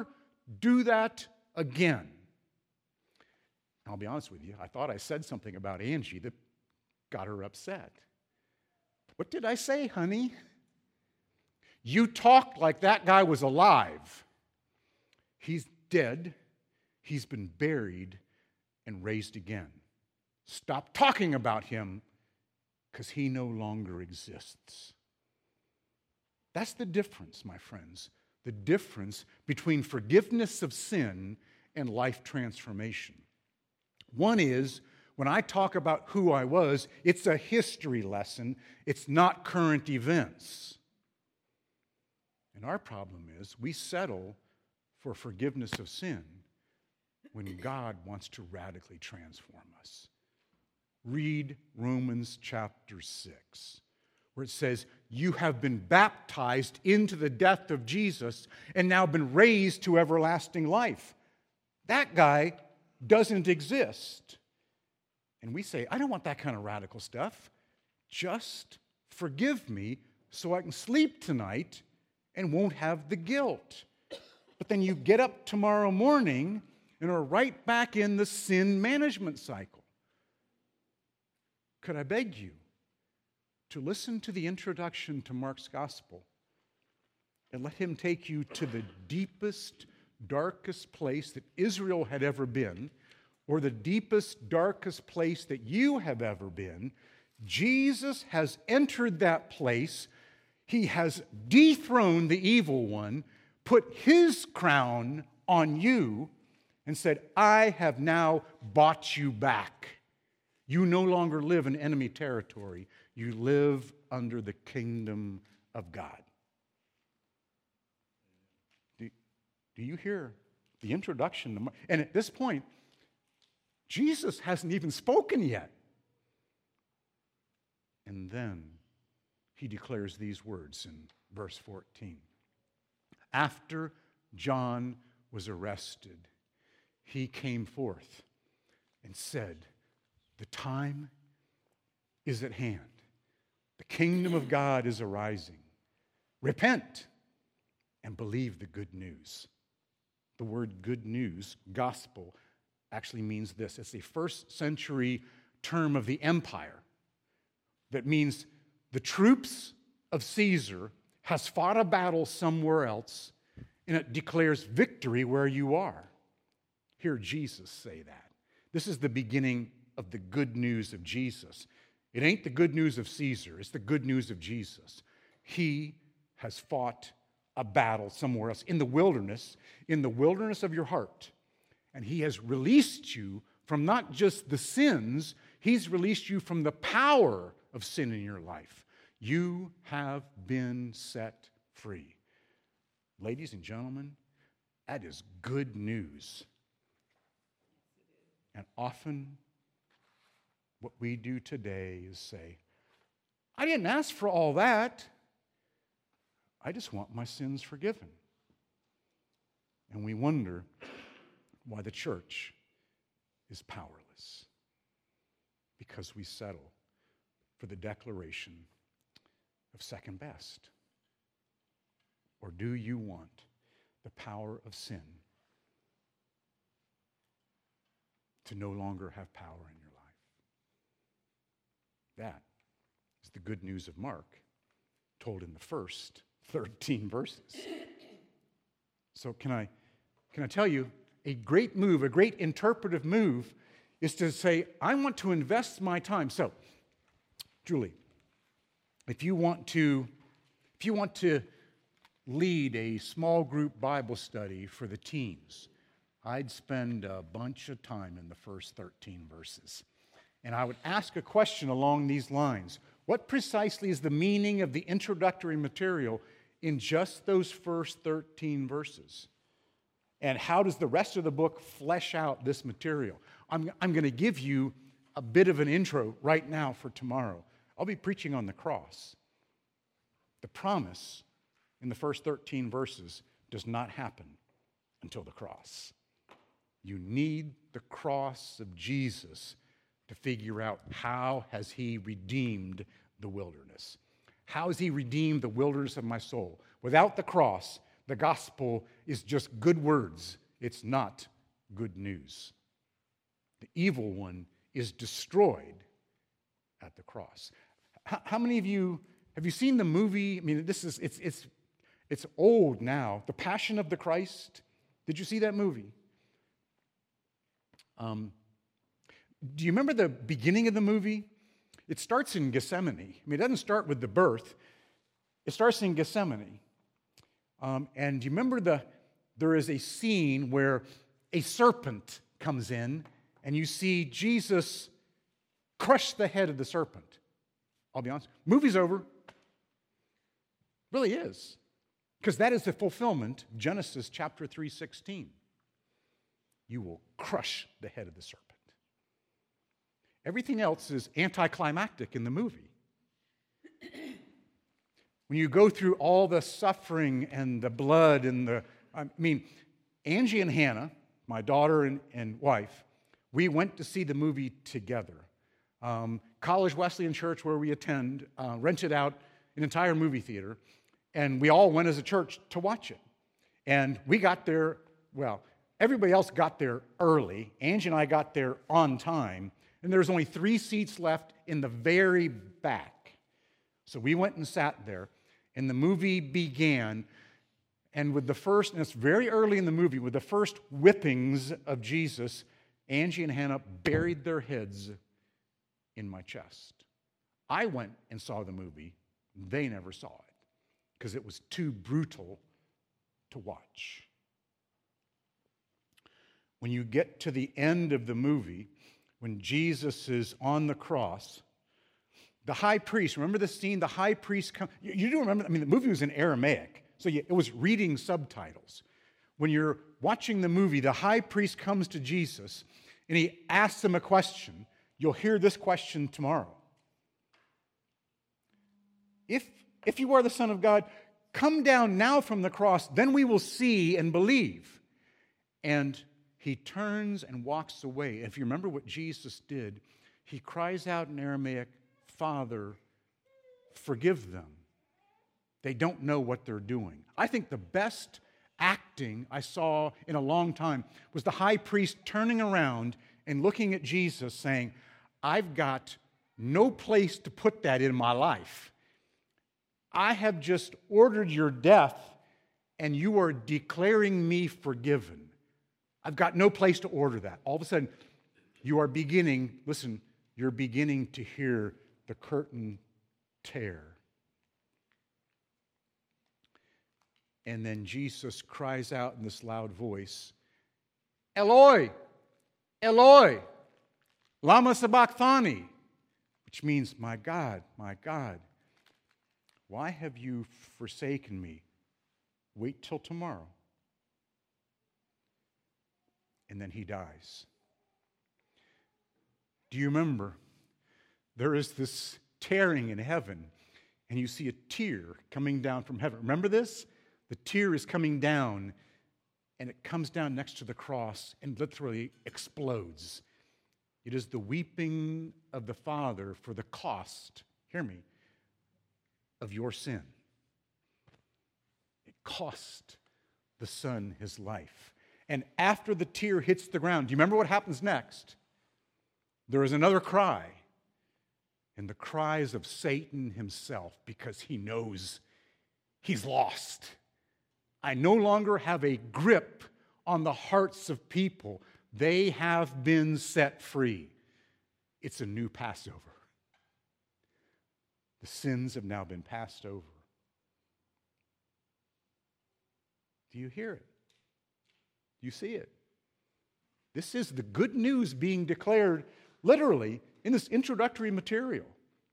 A: do that again. I'll be honest with you, I thought I said something about Angie that got her upset. What did I say, honey? You talked like that guy was alive. He's dead. He's been buried and raised again. Stop talking about him because he no longer exists. That's the difference, my friends. The difference between forgiveness of sin and life transformation. One is, when I talk about who I was, it's a history lesson. It's not current events. And our problem is, we settle for forgiveness of sin when God wants to radically transform us. Read Romans chapter six, where it says, you have been baptized into the death of Jesus and now been raised to everlasting life. That guy doesn't exist. And we say, I don't want that kind of radical stuff. Just forgive me so I can sleep tonight and won't have the guilt. But then you get up tomorrow morning and are right back in the sin management cycle. Could I beg you to listen to the introduction to Mark's gospel and let him take you to the deepest, darkest place that Israel had ever been, or the deepest, darkest place that you have ever been. Jesus has entered that place. He has dethroned the evil one, put his crown on you, and said, I have now bought you back. You no longer live in enemy territory. You live under the kingdom of God. Do, do you hear the introduction to Mark? And at this point, Jesus hasn't even spoken yet. And then he declares these words in verse fourteen. After John was arrested, he came forth and said, the time is at hand. The kingdom of God is arising. Repent and believe the good news. The word good news, gospel, actually means this. It's a first century term of the empire that means the troops of Caesar has fought a battle somewhere else, and it declares victory where you are. Hear Jesus say that. This is the beginning of the good news of Jesus. It ain't the good news of Caesar. It's the good news of Jesus. He has fought a battle somewhere else, in the wilderness, in the wilderness of your heart. And he has released you from not just the sins, he's released you from the power of sin in your life. You have been set free. Ladies and gentlemen, that is good news. And often, what we do today is say, I didn't ask for all that. I just want my sins forgiven. And we wonder why the church is powerless. Because we settle for the declaration of second best. Or do you want the power of sin to no longer have power in your life? That is the good news of Mark, told in the first thirteen verses. So can I, can I tell you, a great move, a great interpretive move is to say, I want to invest my time. So, Julie, if you want to, if you want to lead a small group Bible study for the teens, I'd spend a bunch of time in the first thirteen verses. And I would ask a question along these lines. What precisely is the meaning of the introductory material in just those first thirteen verses? And how does the rest of the book flesh out this material? I'm, I'm going to give you a bit of an intro right now for tomorrow. I'll be preaching on the cross. The promise in the first thirteen verses does not happen until the cross. You need the cross of Jesus to figure out how has he redeemed the wilderness. How has he redeemed the wilderness of my soul? Without the cross, The gospel is just good words. It's not good news. The evil one is destroyed at the cross. How, how many of you, have you seen the movie? I mean, this is, it's, it's, it's old now. The Passion of the Christ. Did you see that movie? Um, do you remember the beginning of the movie? It starts in Gethsemane. I mean, it doesn't start with the birth. It starts in Gethsemane. Um, and do you remember the, there is a scene where a serpent comes in and you see Jesus crush the head of the serpent. I'll be honest. Movie's over. Really is. Because that is the fulfillment, Genesis chapter three sixteen. You will crush the head of the serpent. Everything else is anticlimactic in the movie. When you go through all the suffering and the blood and the, I mean, Angie and Hannah, my daughter and, and wife, we went to see the movie together. Um, College Wesleyan Church, where we attend, uh, rented out an entire movie theater, and we all went as a church to watch it. And we got there, well, everybody else got there early. Angie and I got there on time, and there was only three seats left in the very back. So we went and sat there, and the movie began, and with the first, and it's very early in the movie, with the first whippings of Jesus, Angie and Hannah buried their heads in my chest. I went and saw the movie. They never saw it because it was too brutal to watch. When you get to the end of the movie, when Jesus is on the cross, the high priest, remember the scene? The high priest comes. You, you do remember, I mean, the movie was in Aramaic, so you, it was reading subtitles. When you're watching the movie, the high priest comes to Jesus and he asks him a question. You'll hear this question tomorrow. If, if you are the Son of God, come down now from the cross, then we will see and believe. And he turns and walks away. And if you remember what Jesus did, he cries out in Aramaic, Father, forgive them. They don't know what they're doing. I think the best acting I saw in a long time was the high priest turning around and looking at Jesus saying, I've got no place to put that in my life. I have just ordered your death, and you are declaring me forgiven. I've got no place to order that. All of a sudden, you are beginning, listen, you're beginning to hear the curtain tear. And then Jesus cries out in this loud voice, Eloi, Eloi, lama sabachthani, which means, my God, my God, why have you forsaken me? Wait till tomorrow. And then he dies. Do you remember? There is this tearing in heaven, and you see a tear coming down from heaven. Remember this? The tear is coming down, and it comes down next to the cross and literally explodes. It is the weeping of the Father for the cost, hear me, of your sin. It cost the Son his life. And after the tear hits the ground, do you remember what happens next? There is another cry, and the cries of Satan himself, because he knows he's lost. I no longer have a grip on the hearts of people. They have been set free. It's a new Passover. The sins have now been passed over. Do you hear it? Do you see it? This is the good news being declared literally in this introductory material.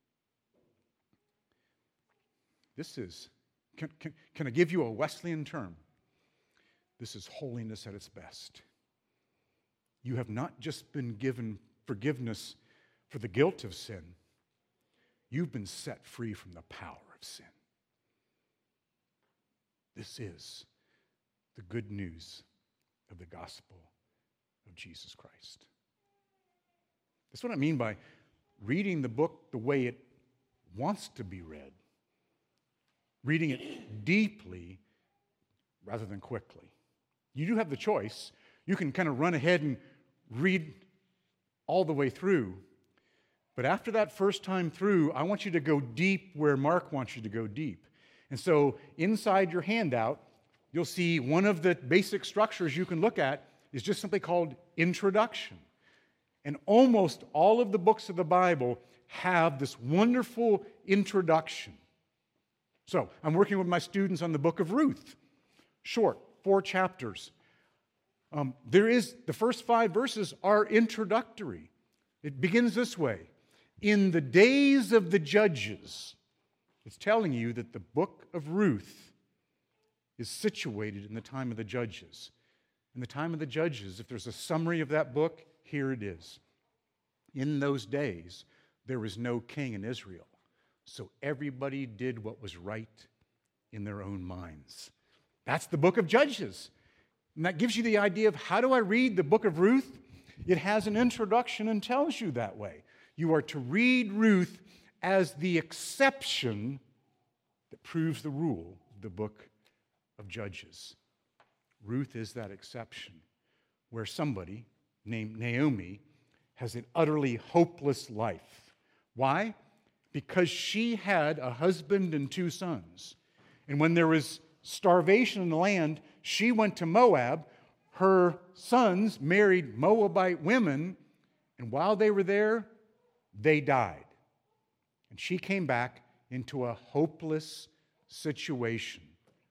A: This is, can, can, can I give you a Wesleyan term? This is holiness at its best. You have not just been given forgiveness for the guilt of sin. You've been set free from the power of sin. This is the good news of the gospel of Jesus Christ. That's what I mean by reading the book the way it wants to be read. Reading it deeply rather than quickly. You do have the choice. You can kind of run ahead and read all the way through. But after that first time through, I want you to go deep where Mark wants you to go deep. And so inside your handout, you'll see one of the basic structures you can look at is just simply called introduction. And almost all of the books of the Bible have this wonderful introduction. So I'm working with my students on the book of Ruth. Short, four chapters. Um, there is, the first five verses are introductory. It begins this way. In the days of the judges, it's telling you that the book of Ruth is situated in the time of the judges. In the time of the judges, if there's a summary of that book, here it is. In those days, there was no king in Israel, so everybody did what was right in their own minds. That's the book of Judges. And that gives you the idea of how do I read the book of Ruth? It has an introduction and tells you that way. You are to read Ruth as the exception that proves the rule of the book of Judges. Ruth is that exception where somebody named Naomi has an utterly hopeless life. Why? Because she had a husband and two sons. And when there was starvation in the land, she went to Moab. Her sons married Moabite women, and while they were there, they died. And she came back into a hopeless situation.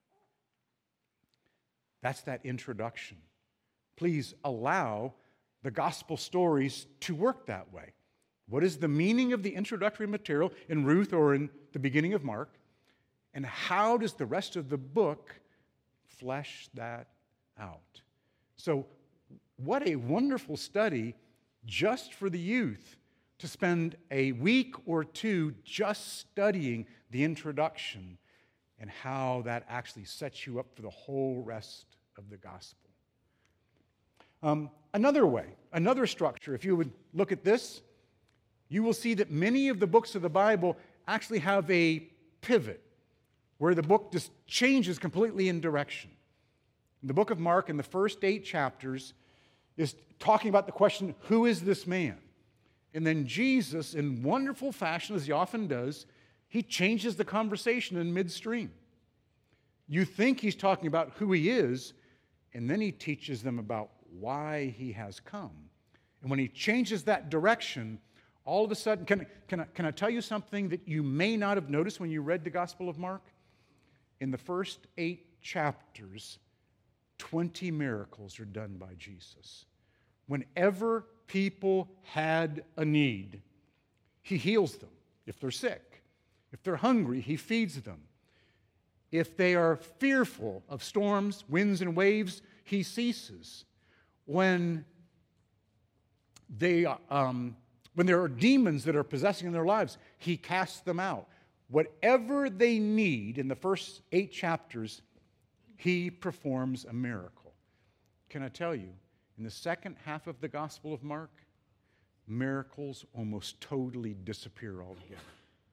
A: That's that introduction. Please allow the gospel stories to work that way. What is the meaning of the introductory material in Ruth or in the beginning of Mark? And how does the rest of the book flesh that out? So, what a wonderful study just for the youth to spend a week or two just studying the introduction and how that actually sets you up for the whole rest of the gospel. Um, another way, another structure, if you would look at this, you will see that many of the books of the Bible actually have a pivot where the book just changes completely in direction. In the book of Mark, in the first eight chapters, is talking about the question, who is this man? And then Jesus, in wonderful fashion, as he often does, he changes the conversation in midstream. You think he's talking about who he is, and then he teaches them about why he has come. And when he changes that direction, all of a sudden, can, can, I, can I tell you something that you may not have noticed when you read the Gospel of Mark? In the first eight chapters, twenty miracles are done by Jesus. Whenever people had a need, he heals them. If they're sick, if they're hungry, he feeds them. If they are fearful of storms, winds, and waves, he ceases. When they, um, when there are demons that are possessing their lives, he casts them out. Whatever they need in the first eight chapters, he performs a miracle. Can I tell you, in the second half of the Gospel of Mark, miracles almost totally disappear altogether.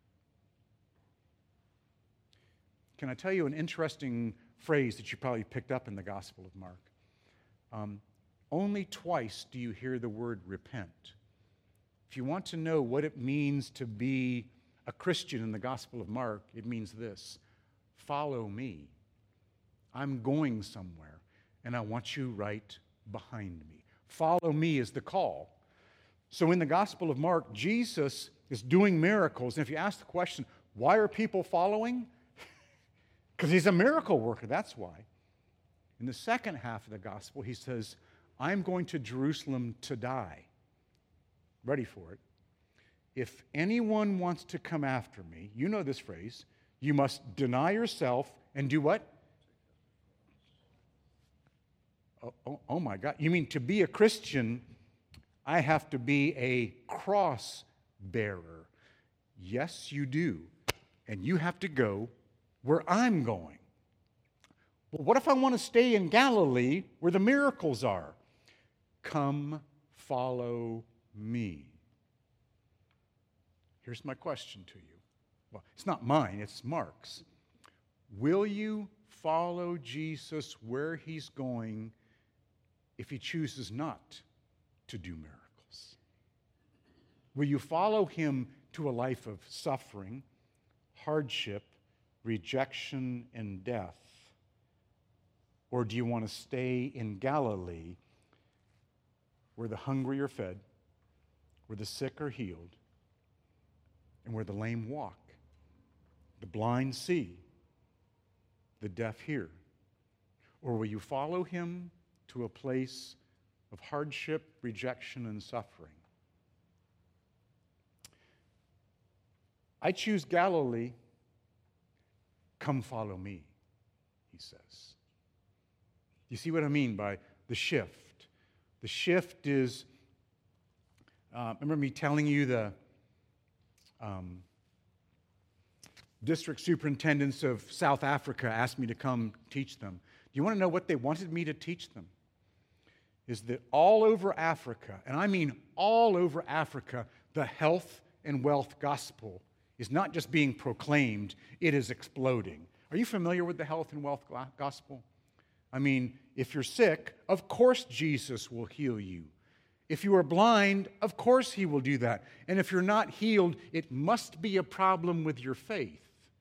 A: Can I tell you an interesting phrase that you probably picked up in the Gospel of Mark? Um, only twice do you hear the word repent. If you want to know what it means to be a Christian in the Gospel of Mark, it means this: follow me. I'm going somewhere, and I want you right behind me. Follow me is the call. So in the Gospel of Mark, Jesus is doing miracles. And if you ask the question, why are people following? Because he's a miracle worker, that's why. In the second half of the Gospel, he says, I'm going to Jerusalem to die. Ready for it. If anyone wants to come after me, you know this phrase, you must deny yourself and do what? Oh, oh, oh my God. You mean to be a Christian, I have to be a cross bearer. Yes, you do. And you have to go where I'm going. Well, what if I want to stay in Galilee where the miracles are? Come follow me. Here's my question to you. Well, it's not mine, it's Mark's. Will you follow Jesus where he's going if he chooses not to do miracles? Will you follow him to a life of suffering, hardship, rejection, and death? Or do you want to stay in Galilee where the hungry are fed, where the sick are healed, and where the lame walk, the blind see, the deaf hear? Or will you follow him to a place of hardship, rejection, and suffering? I choose Galilee. Come follow me, he says. You see what I mean by the shift? The shift is, uh, remember me telling you the um, district superintendents of South Africa asked me to come teach them. Do you want to know what they wanted me to teach them? Is that all over Africa, and I mean all over Africa, the health and wealth gospel is not just being proclaimed, it is exploding. Are you familiar with the health and wealth gospel? I mean, if you're sick, of course Jesus will heal you. If you are blind, of course he will do that. And if you're not healed, it must be a problem with your faith.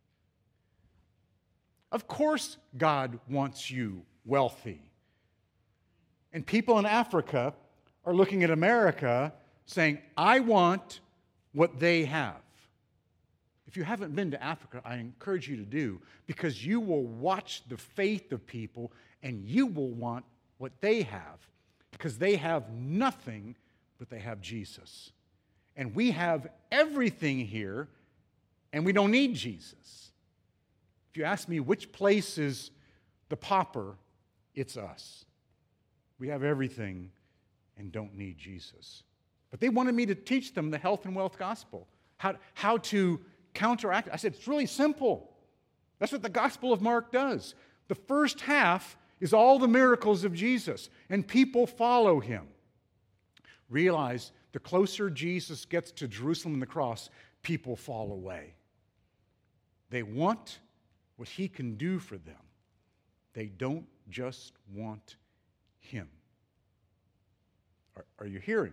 A: Of course God wants you wealthy. And people in Africa are looking at America saying, I want what they have. If you haven't been to Africa, I encourage you to do, because you will watch the faith of people and you will want what they have, because they have nothing, but they have Jesus. And we have everything here, and we don't need Jesus. If you ask me which place is the pauper, it's us. We have everything and don't need Jesus. But they wanted me to teach them the health and wealth gospel, how, how to counteract it. I said, it's really simple. That's what the Gospel of Mark does. The first half is all the miracles of Jesus, and people follow him. Realize the closer Jesus gets to Jerusalem and the cross, people fall away. They want what he can do for them. They don't just want him. Are, are you hearing?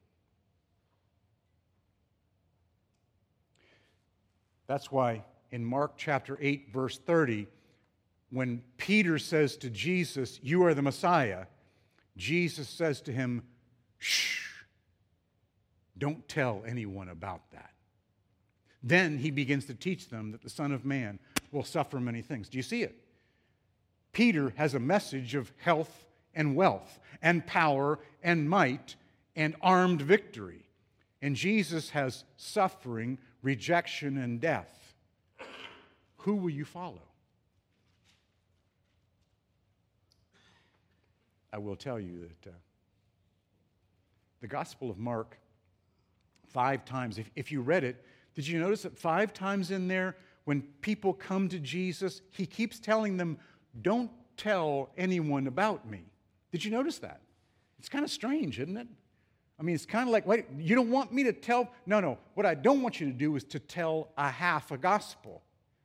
A: That's why in Mark chapter eight, verse thirty, when Peter says to Jesus, you are the Messiah, Jesus says to him, shh, don't tell anyone about that. Then he begins to teach them that the Son of Man will suffer many things. Do you see it? Peter has a message of health and wealth and power and might and armed victory. And Jesus has suffering, rejection, and death. Who will you follow? I will tell you that uh, the Gospel of Mark, five times, if, if you read it, did you notice that five times in there, when people come to Jesus, he keeps telling them, don't tell anyone about me. Did you notice that? It's kind of strange, isn't it? I mean, it's kind of like, wait, you don't want me to tell? No, no. What I don't want you to do is to tell a half a gospel.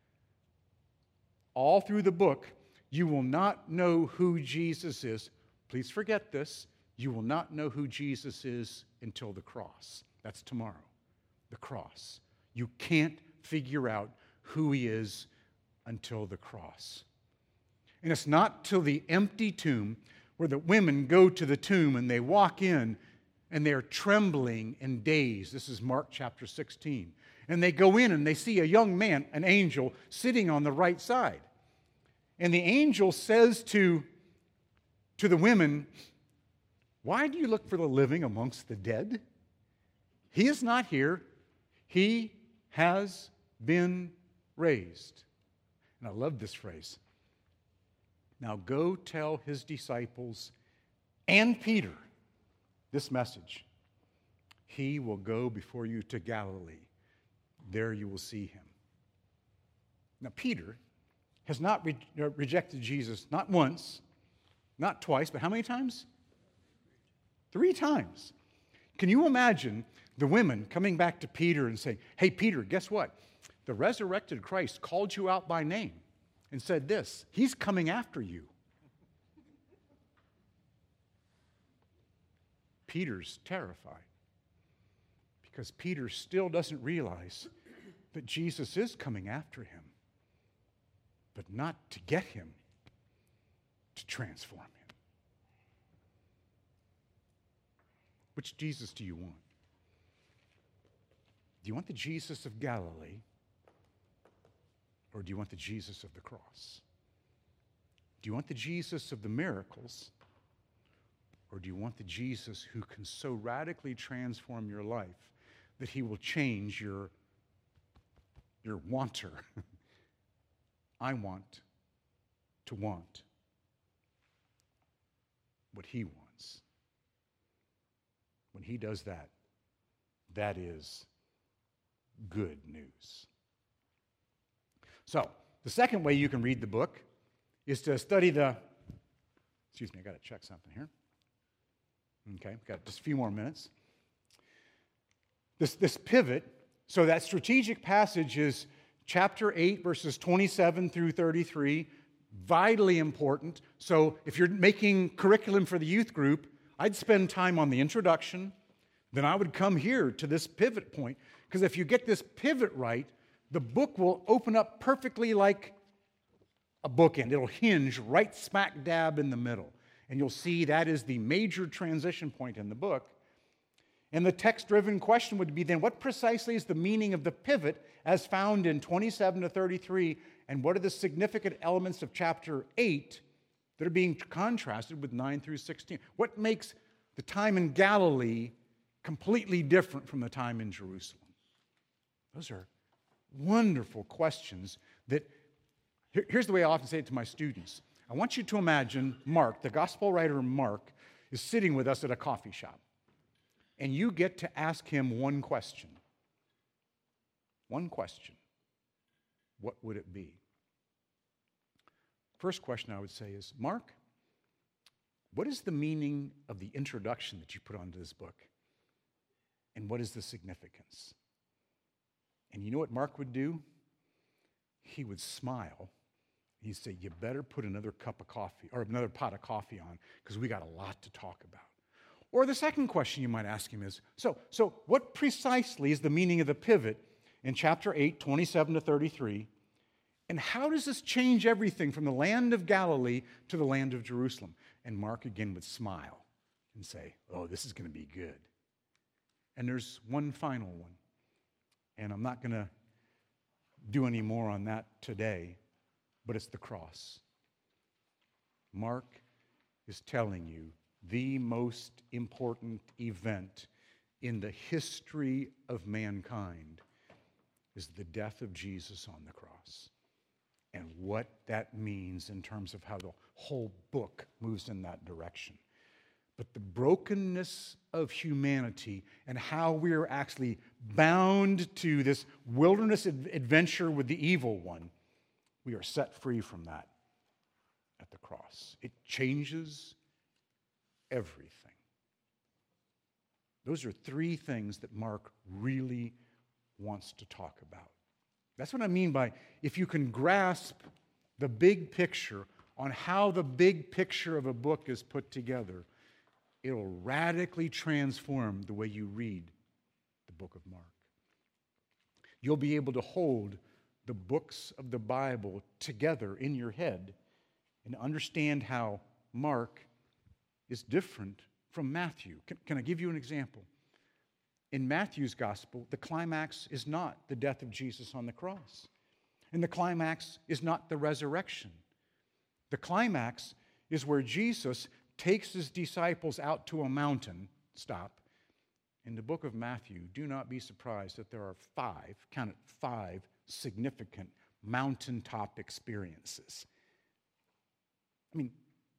A: All through the book, you will not know who Jesus is. Please forget this. You will not know who Jesus is until the cross. That's tomorrow. The cross. You can't figure out who he is until the cross. And it's not till the empty tomb where the women go to the tomb and they walk in and they're trembling and dazed. This is Mark chapter sixteen. And they go in and they see a young man, an angel, sitting on the right side. And the angel says to, to the women, why do you look for the living amongst the dead? He is not here. He has been raised. And I love this phrase. Now go tell his disciples and Peter this message. He will go before you to Galilee. There you will see him. Now Peter has not re- rejected Jesus, not once, not twice, but how many times? Three times. Can you imagine the women coming back to Peter and saying, hey, Peter, guess what? The resurrected Christ called you out by name. and said this, "He's coming after you." Peter's terrified because Peter still doesn't realize that Jesus is coming after him, but not to get him, to transform him. Which Jesus do you want? Do you want the Jesus of Galilee, or do you want the Jesus of the cross? Do you want the Jesus of the miracles, or do you want the Jesus who can so radically transform your life that he will change your, your wanter? I want to want what he wants. When he does that, that is good news. So, the second way you can read the book is to study the, excuse me, I got to check something here. Okay, got just a few more minutes. This, this pivot, so that strategic passage is chapter eight, verses twenty-seven through thirty-three, vitally important. So if you're making curriculum for the youth group, I'd spend time on the introduction, then I would come here to this pivot point, because if you get this pivot right, the book will open up perfectly like a bookend. It'll hinge right smack dab in the middle. And you'll see that is the major transition point in the book. And the text-driven question would be then, what precisely is the meaning of the pivot as found in twenty-seven to thirty-three, and what are the significant elements of chapter eight that are being contrasted with nine through sixteen? What makes the time in Galilee completely different from the time in Jerusalem? Those are wonderful questions that, here, here's the way I often say it to my students. I want you to imagine Mark, the gospel writer Mark, is sitting with us at a coffee shop. And you get to ask him one question. One question. What would it be? First question I would say is, Mark, what is the meaning of the introduction that you put onto this book? And what is the significance? And you know what Mark would do? He would smile. He'd say, you better put another cup of coffee, or another pot of coffee on, because we got a lot to talk about. Or the second question you might ask him is, so, so what precisely is the meaning of the pivot in chapter eight, twenty-seven to thirty-three, and how does this change everything from the land of Galilee to the land of Jerusalem? And Mark again would smile and say, oh, this is going to be good. And there's one final one, and I'm not going to do any more on that today, but it's the cross. Mark is telling you the most important event in the history of mankind is the death of Jesus on the cross, and what that means in terms of how the whole book moves in that direction. But the brokenness of humanity and how we're actually bound to this wilderness adventure with the evil one, we are set free from that at the cross. It changes everything. Those are three things that Mark really wants to talk about. That's what I mean by if you can grasp the big picture on how the big picture of a book is put together, it'll radically transform the way you read the book of Mark. You'll be able to hold the books of the Bible together in your head and understand how Mark is different from Matthew. Can, can I give you an example? In Matthew's gospel, the climax is not the death of Jesus on the cross. And the climax is not the resurrection. The climax is where Jesus takes his disciples out to a mountain. Stop. In the book of Matthew, do not be surprised that there are five, count it, five significant mountaintop experiences. I mean,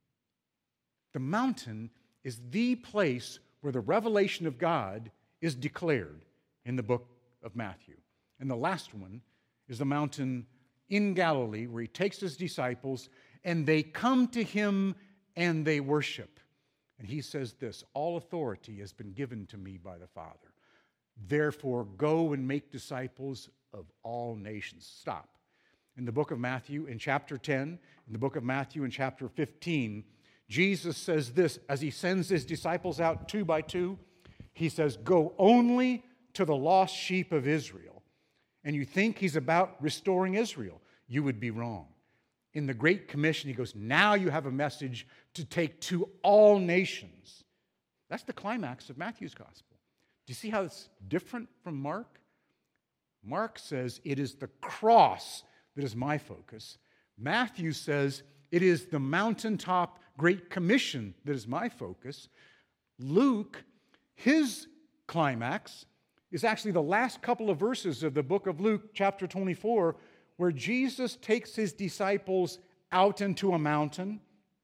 A: the mountain is the place where the revelation of God is declared in the book of Matthew. And the last one is the mountain in Galilee where he takes his disciples and they come to him and they worship. And he says this, all authority has been given to me by the Father. Therefore, go and make disciples of all nations. Stop. in the book of Matthew in chapter ten, in the book of Matthew in chapter fifteen, Jesus says this as he sends his disciples out two by two. He says, "Go only to the lost sheep of Israel." And you think he's about restoring Israel. You would be wrong. In the Great Commission, he goes, now you have a message to take to all nations. That's the climax of Matthew's gospel. Do you see how it's different from Mark? Mark says it is the cross that is my focus. Matthew says it is the mountaintop Great Commission that is my focus. Luke, his climax is actually the last couple of verses of the book of Luke, chapter twenty-four, where Jesus takes his disciples out into a mountain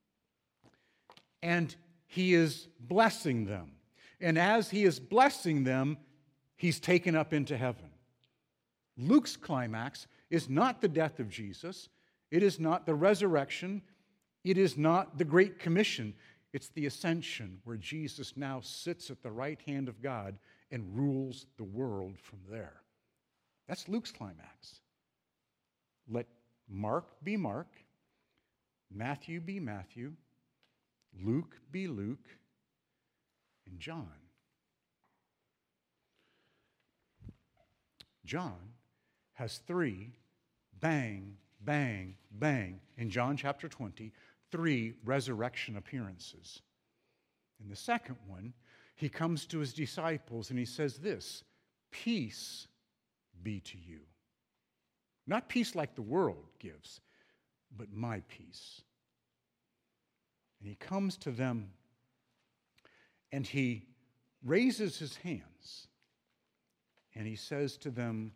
A: and he is blessing them. And as he is blessing them, he's taken up into heaven. Luke's climax is not the death of Jesus. It is not the resurrection. It is not the Great Commission. It's the ascension, where Jesus now sits at the right hand of God and rules the world from there. That's Luke's climax. Let Mark be Mark, Matthew be Matthew, Luke be Luke, and John. John has three bang, bang, bang, in John chapter twenty, three resurrection appearances. In the second one, he comes to his disciples and he says this, "Peace be to you." Not peace like the world gives, but my peace. And he comes to them and he raises his hands and he says to them,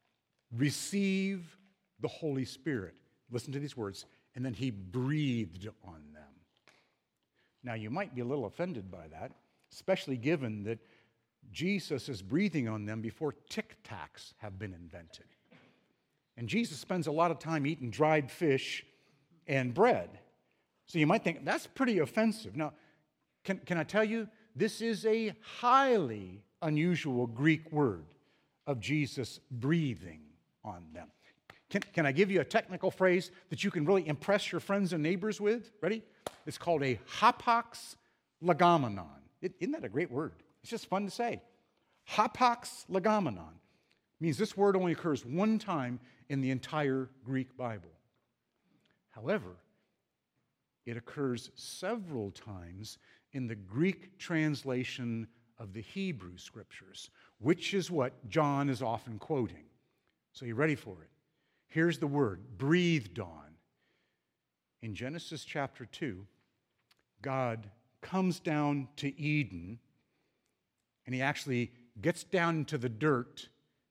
A: "Receive the Holy Spirit." Listen to these words. And then he breathed on them. Now, you might be a little offended by that, especially given that Jesus is breathing on them before Tic Tacs have been invented. And Jesus spends a lot of time eating dried fish and bread. So you might think, that's pretty offensive. Now, can, can I tell you, this is a highly unusual Greek word of Jesus breathing on them. Can, can I give you a technical phrase that you can really impress your friends and neighbors with? Ready? It's called a hapax legomenon. It, isn't that a great word? It's just fun to say. Hapax legomenon means this word only occurs one time in the entire Greek Bible. However, it occurs several times in the Greek translation of the Hebrew Scriptures, which is what John is often quoting. So you ready for it? Here's the word, breathed on. In Genesis chapter two, God comes down to Eden, and he actually gets down into the dirt,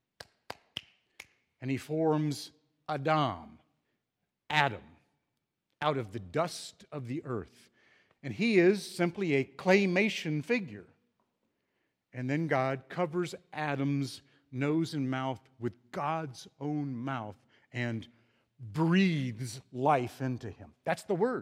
A: and he forms Adam, Adam, out of the dust of the earth. And he is simply a claymation figure. And then God covers Adam's nose and mouth with God's own mouth and breathes life into him. That's the word.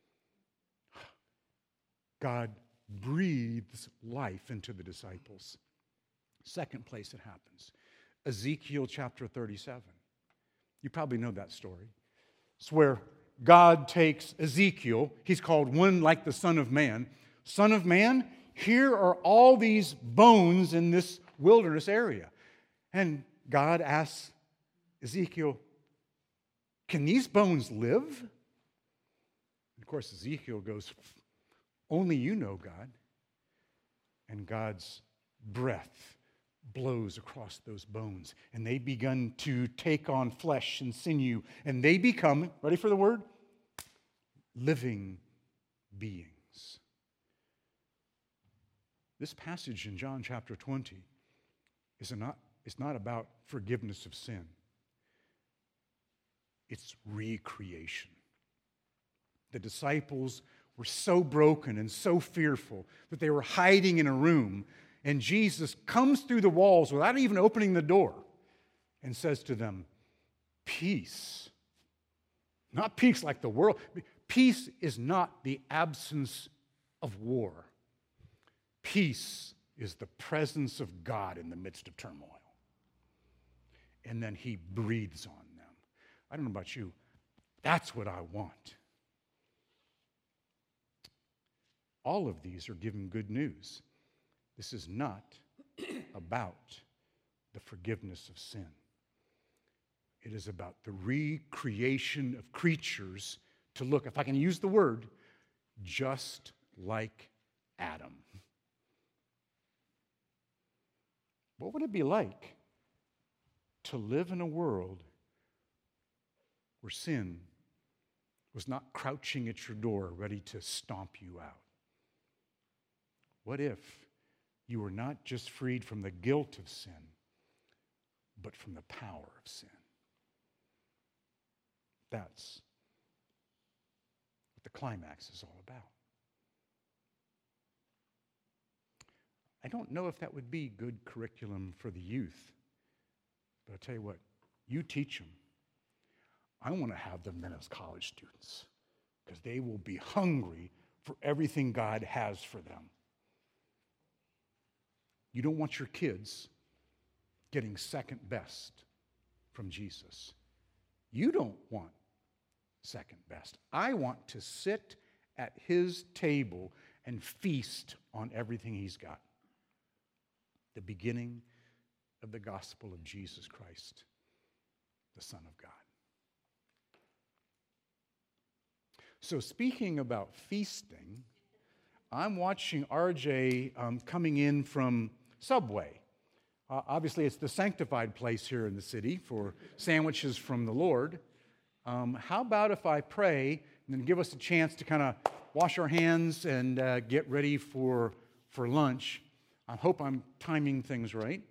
A: God breathes life into the disciples. Second place it happens, Ezekiel chapter thirty-seven. You probably know that story. It's where God takes Ezekiel, he's called one like the Son of Man. Son of Man, here are all these bones in this wilderness area. And God asks Ezekiel, "Can these bones live?" And of course, Ezekiel goes, "Only you know, God." And God's breath blows across those bones, and they begin to take on flesh and sinew, and they become, ready for the word? Living beings. This passage in John chapter twenty is not, is not about forgiveness of sin. It's recreation. The disciples were so broken and so fearful that they were hiding in a room, and Jesus comes through the walls without even opening the door and says to them, "Peace." Not peace like the world. Peace is not the absence of war. Peace is the presence of God in the midst of turmoil. And then he breathes on them. I don't know about you. That's what I want. All of these are giving good news. This is not about the forgiveness of sin. It is about the recreation of creatures to look, if I can use the word, just like Adam. What would it be like to live in a world where sin was not crouching at your door ready to stomp you out? What if you were not just freed from the guilt of sin, but from the power of sin? That's what the climax is all about. I don't know if that would be good curriculum for the youth, but I'll tell you what, you teach them. I want to have them then as college students because they will be hungry for everything God has for them. You don't want your kids getting second best from Jesus. You don't want second best. I want to sit at his table and feast on everything he's got. The beginning of the gospel of Jesus Christ, the Son of God. So speaking about feasting, I'm watching R J um, coming in from Subway. Uh, obviously, it's the sanctified place here in the city for sandwiches from the Lord. Um, how about if I pray and then give us a chance to kind of wash our hands and uh, get ready for, for lunch? I hope I'm timing things right.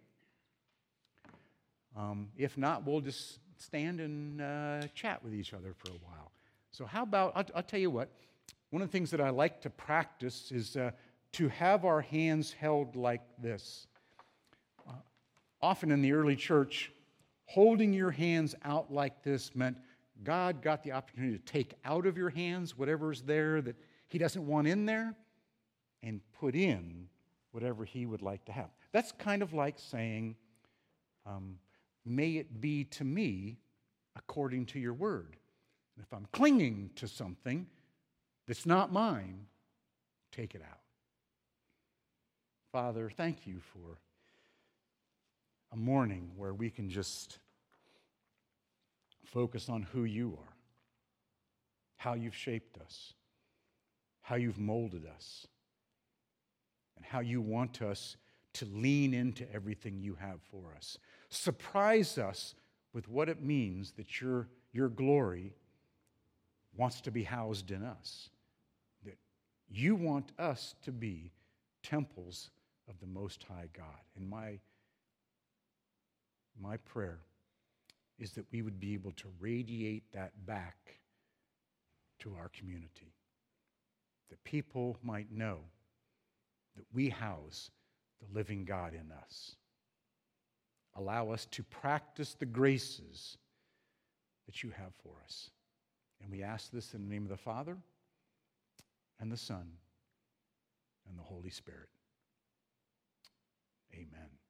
A: Um, if not, we'll just stand and uh, chat with each other for a while. So how about, I'll, I'll tell you what, one of the things that I like to practice is uh, to have our hands held like this. Uh, often in the early church, holding your hands out like this meant God got the opportunity to take out of your hands whatever's there that he doesn't want in there and put in whatever he would like to have. That's kind of like saying, um, may it be to me according to your word. And if I'm clinging to something that's not mine, take it out. Father, thank you for a morning where we can just focus on who you are, how you've shaped us, how you've molded us, and how you want us to lean into everything you have for us. Surprise us with what it means that your, your glory wants to be housed in us, that you want us to be temples of the Most High God. And my, my prayer is that we would be able to radiate that back to our community, that people might know that we house the living God in us. Allow us to practice the graces that you have for us. And we ask this in the name of the Father, and the Son, and the Holy Spirit. Amen.